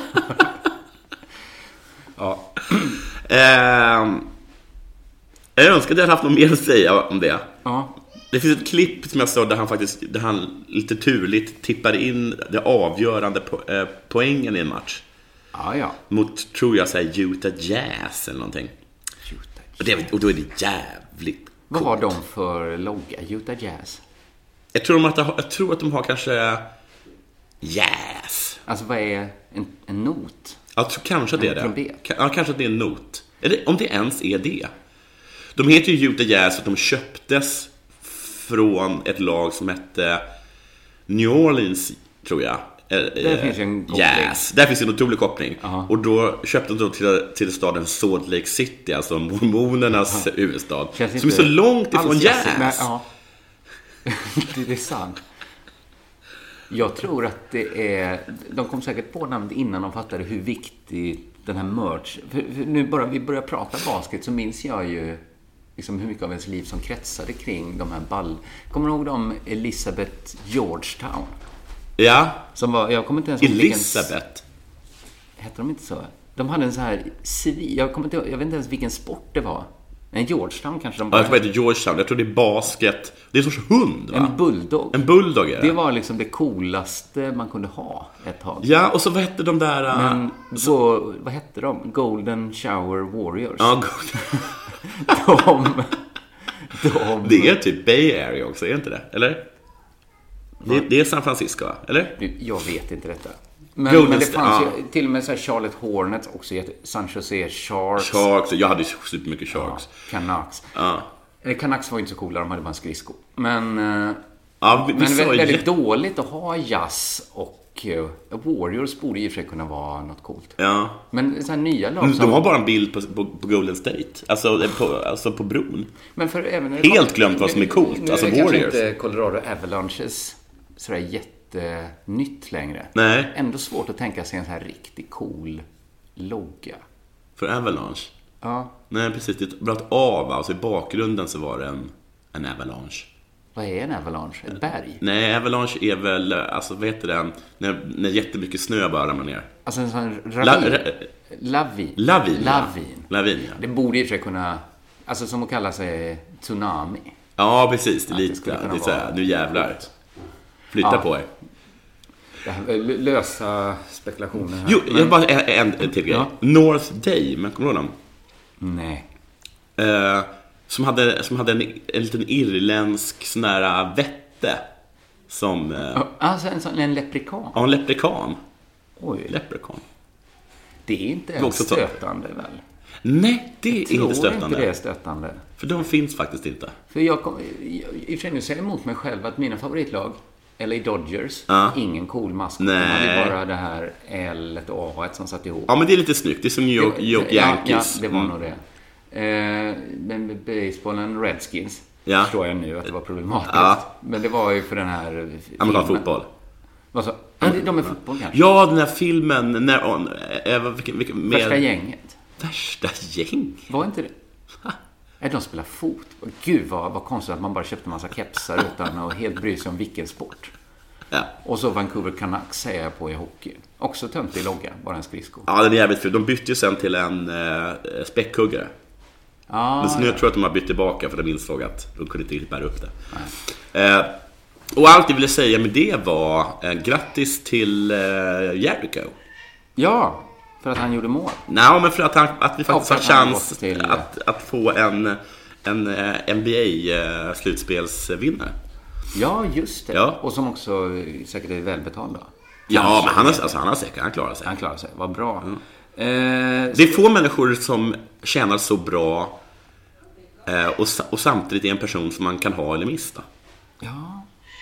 Ja. Ehm, jag önskar att jag hade haft något mer att säga om det. Ja. Det finns ett klipp som jag såg där han faktiskt där han lite turligt tippar in det avgörande po- eh, poängen i en match. Ja, ja. Mot, tror jag, så här, Utah Jazz eller någonting. Och, det, och då är det jävligt Vad coolt. har de för logga? Utah Jazz? Jag tror, de att, jag tror att de har kanske Jazz. Alltså vad är en, en not? Jag tror kanske att det är En det. trumpet. Ka- Ja, kanske att det är en not. Eller om det ens är det. De heter ju Utah Jazz för att de köptes från ett lag som hette New Orleans, tror jag. Där finns en koppling. Jazz. Där finns en otrolig koppling. Aha. Och då köpte de till, till staden Salt Lake City, alltså mormonernas huvudstad. Känns Som är inte så långt ifrån alls jazz. jazzigt, men, ja. det, det är sant. Jag tror att det är... De kom säkert på namnet innan de fattade hur viktig den här merch... För, för nu bara vi börjar prata basket så minns jag ju liksom hur mycket av ens liv som kretsade kring de här ball... Kommer du ihåg dem Elizabeth Georgetown? Ja, Som var, jag kommer inte ens ihåg vilken- Elizabeth. Hette de inte så? De hade en så här civil... Jag, kommer inte, jag vet inte ens vilken sport det var. En Georgetown kanske de Ja, jag tror det heter Georgetown. Jag tror det är basket. Det är en sorts hund, va? En bulldog. En bulldog är det. Det var liksom det coolaste man kunde ha ett tag. Ja, och så vad hette de där... äh, Men så, vad hette de? Golden Shower Warriors. Ja, god. De, de, Det är typ Bay Area också, är det inte det? Eller? Det, det är San Francisco, va? Eller? Du, jag vet inte detta. Men, Golden men det Sta- fanns ja. ju till och med så här Charlotte Hornets också. San Jose Sharks. Sharks. Jag hade ju supermycket Ja, Sharks. Canucks. Ja. Eh, Canucks var inte så coola, de hade bara en skridsko. Men, eh, Ja, vi, vi men sa väldigt, ju väldigt jätte- dåligt att ha jazz och eh, Warriors borde i och för sig kunna vara något coolt. Ja. Men så här nya lag Men som... de har bara en bild på, på, på Golden State. Alltså på, alltså på bron. Men för även när det Helt kom- glömt vad som är coolt, Nu, nu alltså är det kanske Warriors. inte Colorado Avalanches sådär jättenytt längre. Nej. Ändå svårt att tänka sig en så här riktigt cool logga. För Avalanche. Ja, Nej, precis. Det var ett A, va? Alltså i bakgrunden så var det en, en Avalanche. vad är en avalanche? Ett berg? Nej, Avalanche är väl, alltså vad heter den? När, när jättemycket snö bara ramlar ner. Alltså en sån La, ravin. ra, Lavin. lavin. ja. Lavin. Lavin, ja. Det borde i och för sig kunna... Alltså som att kalla sig tsunami. Ja, precis. Det är Att det lite, skulle det kunna är så här, vara nu jävlar. Flytta Ja. på er. Det här, l- lösa spekulationer här. Jo, Men- jag bara en, en till grej. Ja. North Dame, kommer du ihåg dem? Nej. Eh, som hade, som hade en, en liten irländsk sån här vätte. Som... Eh, Alltså en sån en leprekan. ja, en leprekan. Oj. Leprekan. Det är inte var ens också så. stötande väl? Nej, det är Tror inte stötande. inte det är stötande. För de finns faktiskt inte. För jag kom, i och för sig nu säger jag emot mig själv att mina favoritlag, L A Dodgers, Ja. ingen cool maskot. Nej. De hade bara det här L och A som satt ihop. Ja, men det är lite snyggt. Det är som New York, New York ja, Yankees. Ja, det var Mm. nog det. Eh, men med basebollen Redskins Ja. förstår jag nu att det var problematiskt. Ja. Men det var ju för den här Amerikansk fotboll. Vad så? Ja, de är fotboll kanske. Ja, den här filmen när, äh, vilken, vilken, med... Värsta gänget. Värsta gäng? Var inte det? Är de spelar fotboll? Gud vad, vad konstigt att man bara köpte en massa kepsar utan att helt bry sig om vilken sport. Ja. Och så Vancouver Canucks säger jag på i hockey. Också tönt i logga, bara en skridsko. Ja, den är jävligt ful. De bytte ju sen till en äh, späckhuggare. Ah, Men så nu ja. tror jag att de har bytt tillbaka för de insåg att de kunde inte riktigt bära upp det. Eh, och allt jag ville säga med det var eh, grattis till eh, Jericho. Ja, för att han gjorde mål. Nej, men för att, han, att vi faktiskt Ja, har för att han chans gått till- att, att få en, en eh, N B A-slutspelsvinnare. Ja, just det. Ja. Och som också eh, säkert är välbetald då. Ja, Kanske. men han, har, alltså, han har säkert, han klarar sig. Han klarar sig, vad bra. Mm. Eh, Det är få människor som tjänar så bra eh, och, sa- och samtidigt är en person som man kan ha eller mista. ja.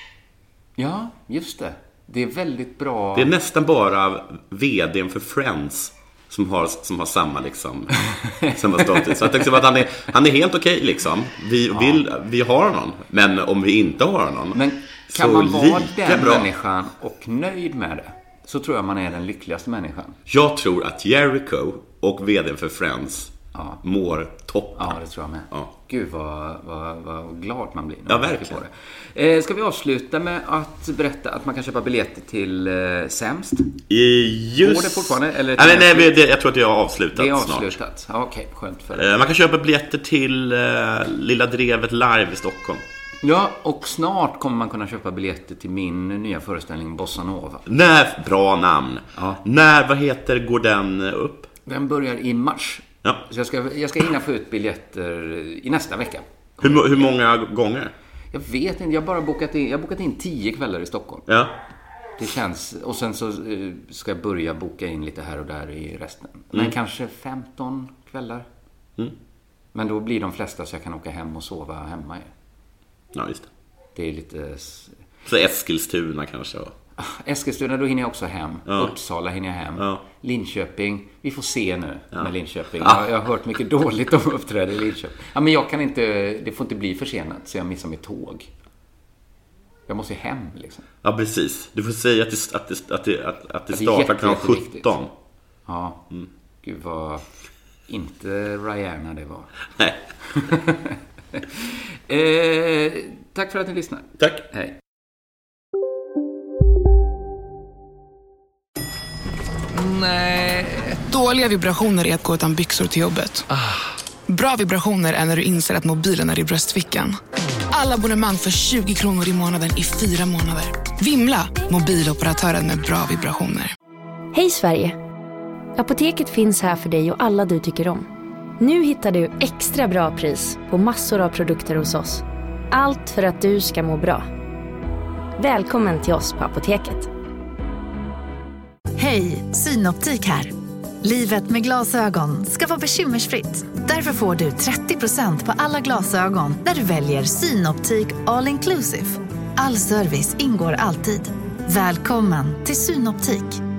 ja, just det. Det är väldigt bra. Det är nästan bara vdn för Friends som har, som har samma liksom samma status. Så jag tänkte att han är, han är helt okej liksom. Vi, vill, vi har honom. Men om vi inte har honom Men kan så man vara lika den bra. människan och nöjd med det, så tror jag man är den lyckligaste människan. Jag tror att Jericho och vdn för Friends Ja. mår toppen. Ja, det tror jag med. Ja. Gud vad, vad, vad glad man blir när Ja, man tänker verkligen. på det. Eh, ska vi avsluta med att berätta att man kan köpa biljetter till eh, Sämst? I just... Går det fortfarande, eller- nej, nej, nej, det, jag tror att jag har avslutat Det är snart. avslutat. Ja, okej, skönt för det. Eh, Man kan köpa biljetter till eh, Lilla Drevet live i Stockholm. Ja, och snart kommer man kunna köpa biljetter till min nya föreställning Bossa Nova. När, bra namn. Ja. När, vad heter, går den upp? Den börjar i mars. Ja. Så jag ska, jag ska hinna få ut biljetter i nästa vecka. Hur, mo- hur många gånger? Jag vet inte, jag har bara bokat in, jag har bokat in tio kvällar i Stockholm. Ja. Det känns, och sen så eh, ska jag börja boka in lite här och där i resten. Men kanske femton kvällar. Mm. Men då blir de flesta så jag kan åka hem och sova hemma. Ja, just det. Det är lite... s- Så Eskilstuna kanske. Ja. Ah, Eskilstuna, då hinner jag också hem. Ja. Uppsala hinner jag hem. Ja. Linköping, vi får se nu med Linköping. Ja. Jag, jag har hört mycket dåligt om uppträde i Linköping. Ja, men jag kan inte, det får inte bli försenat så jag missar mitt tåg. Jag måste ju hem liksom. Ja, precis. Du får säga att det, att det, att det, att, att det det är startar jätte- klockan jätteviktigt. sjutton. Ja, gud vad inte Rihanna det var. Nej. eh, tack för att ni lyssnade. Tack. Hej. Nej. Dåliga vibrationer är att gå utan byxor till jobbet. Bra vibrationer är när du inser att mobilen är i bröstfickan. Alla abonnemang för tjugo kronor i månaden i fyra månader. Vimla! Mobiloperatören med bra vibrationer. Hej Sverige! Apoteket finns här för dig och alla du tycker om. Nu hittar du extra bra pris på massor av produkter hos oss. Allt för att du ska må bra. Välkommen till oss på Apoteket. Hej, Synoptik här. Livet med glasögon ska vara bekymmersfritt. Därför får du trettio procent på alla glasögon när du väljer Synoptik All Inclusive. All service ingår alltid. Välkommen till Synoptik.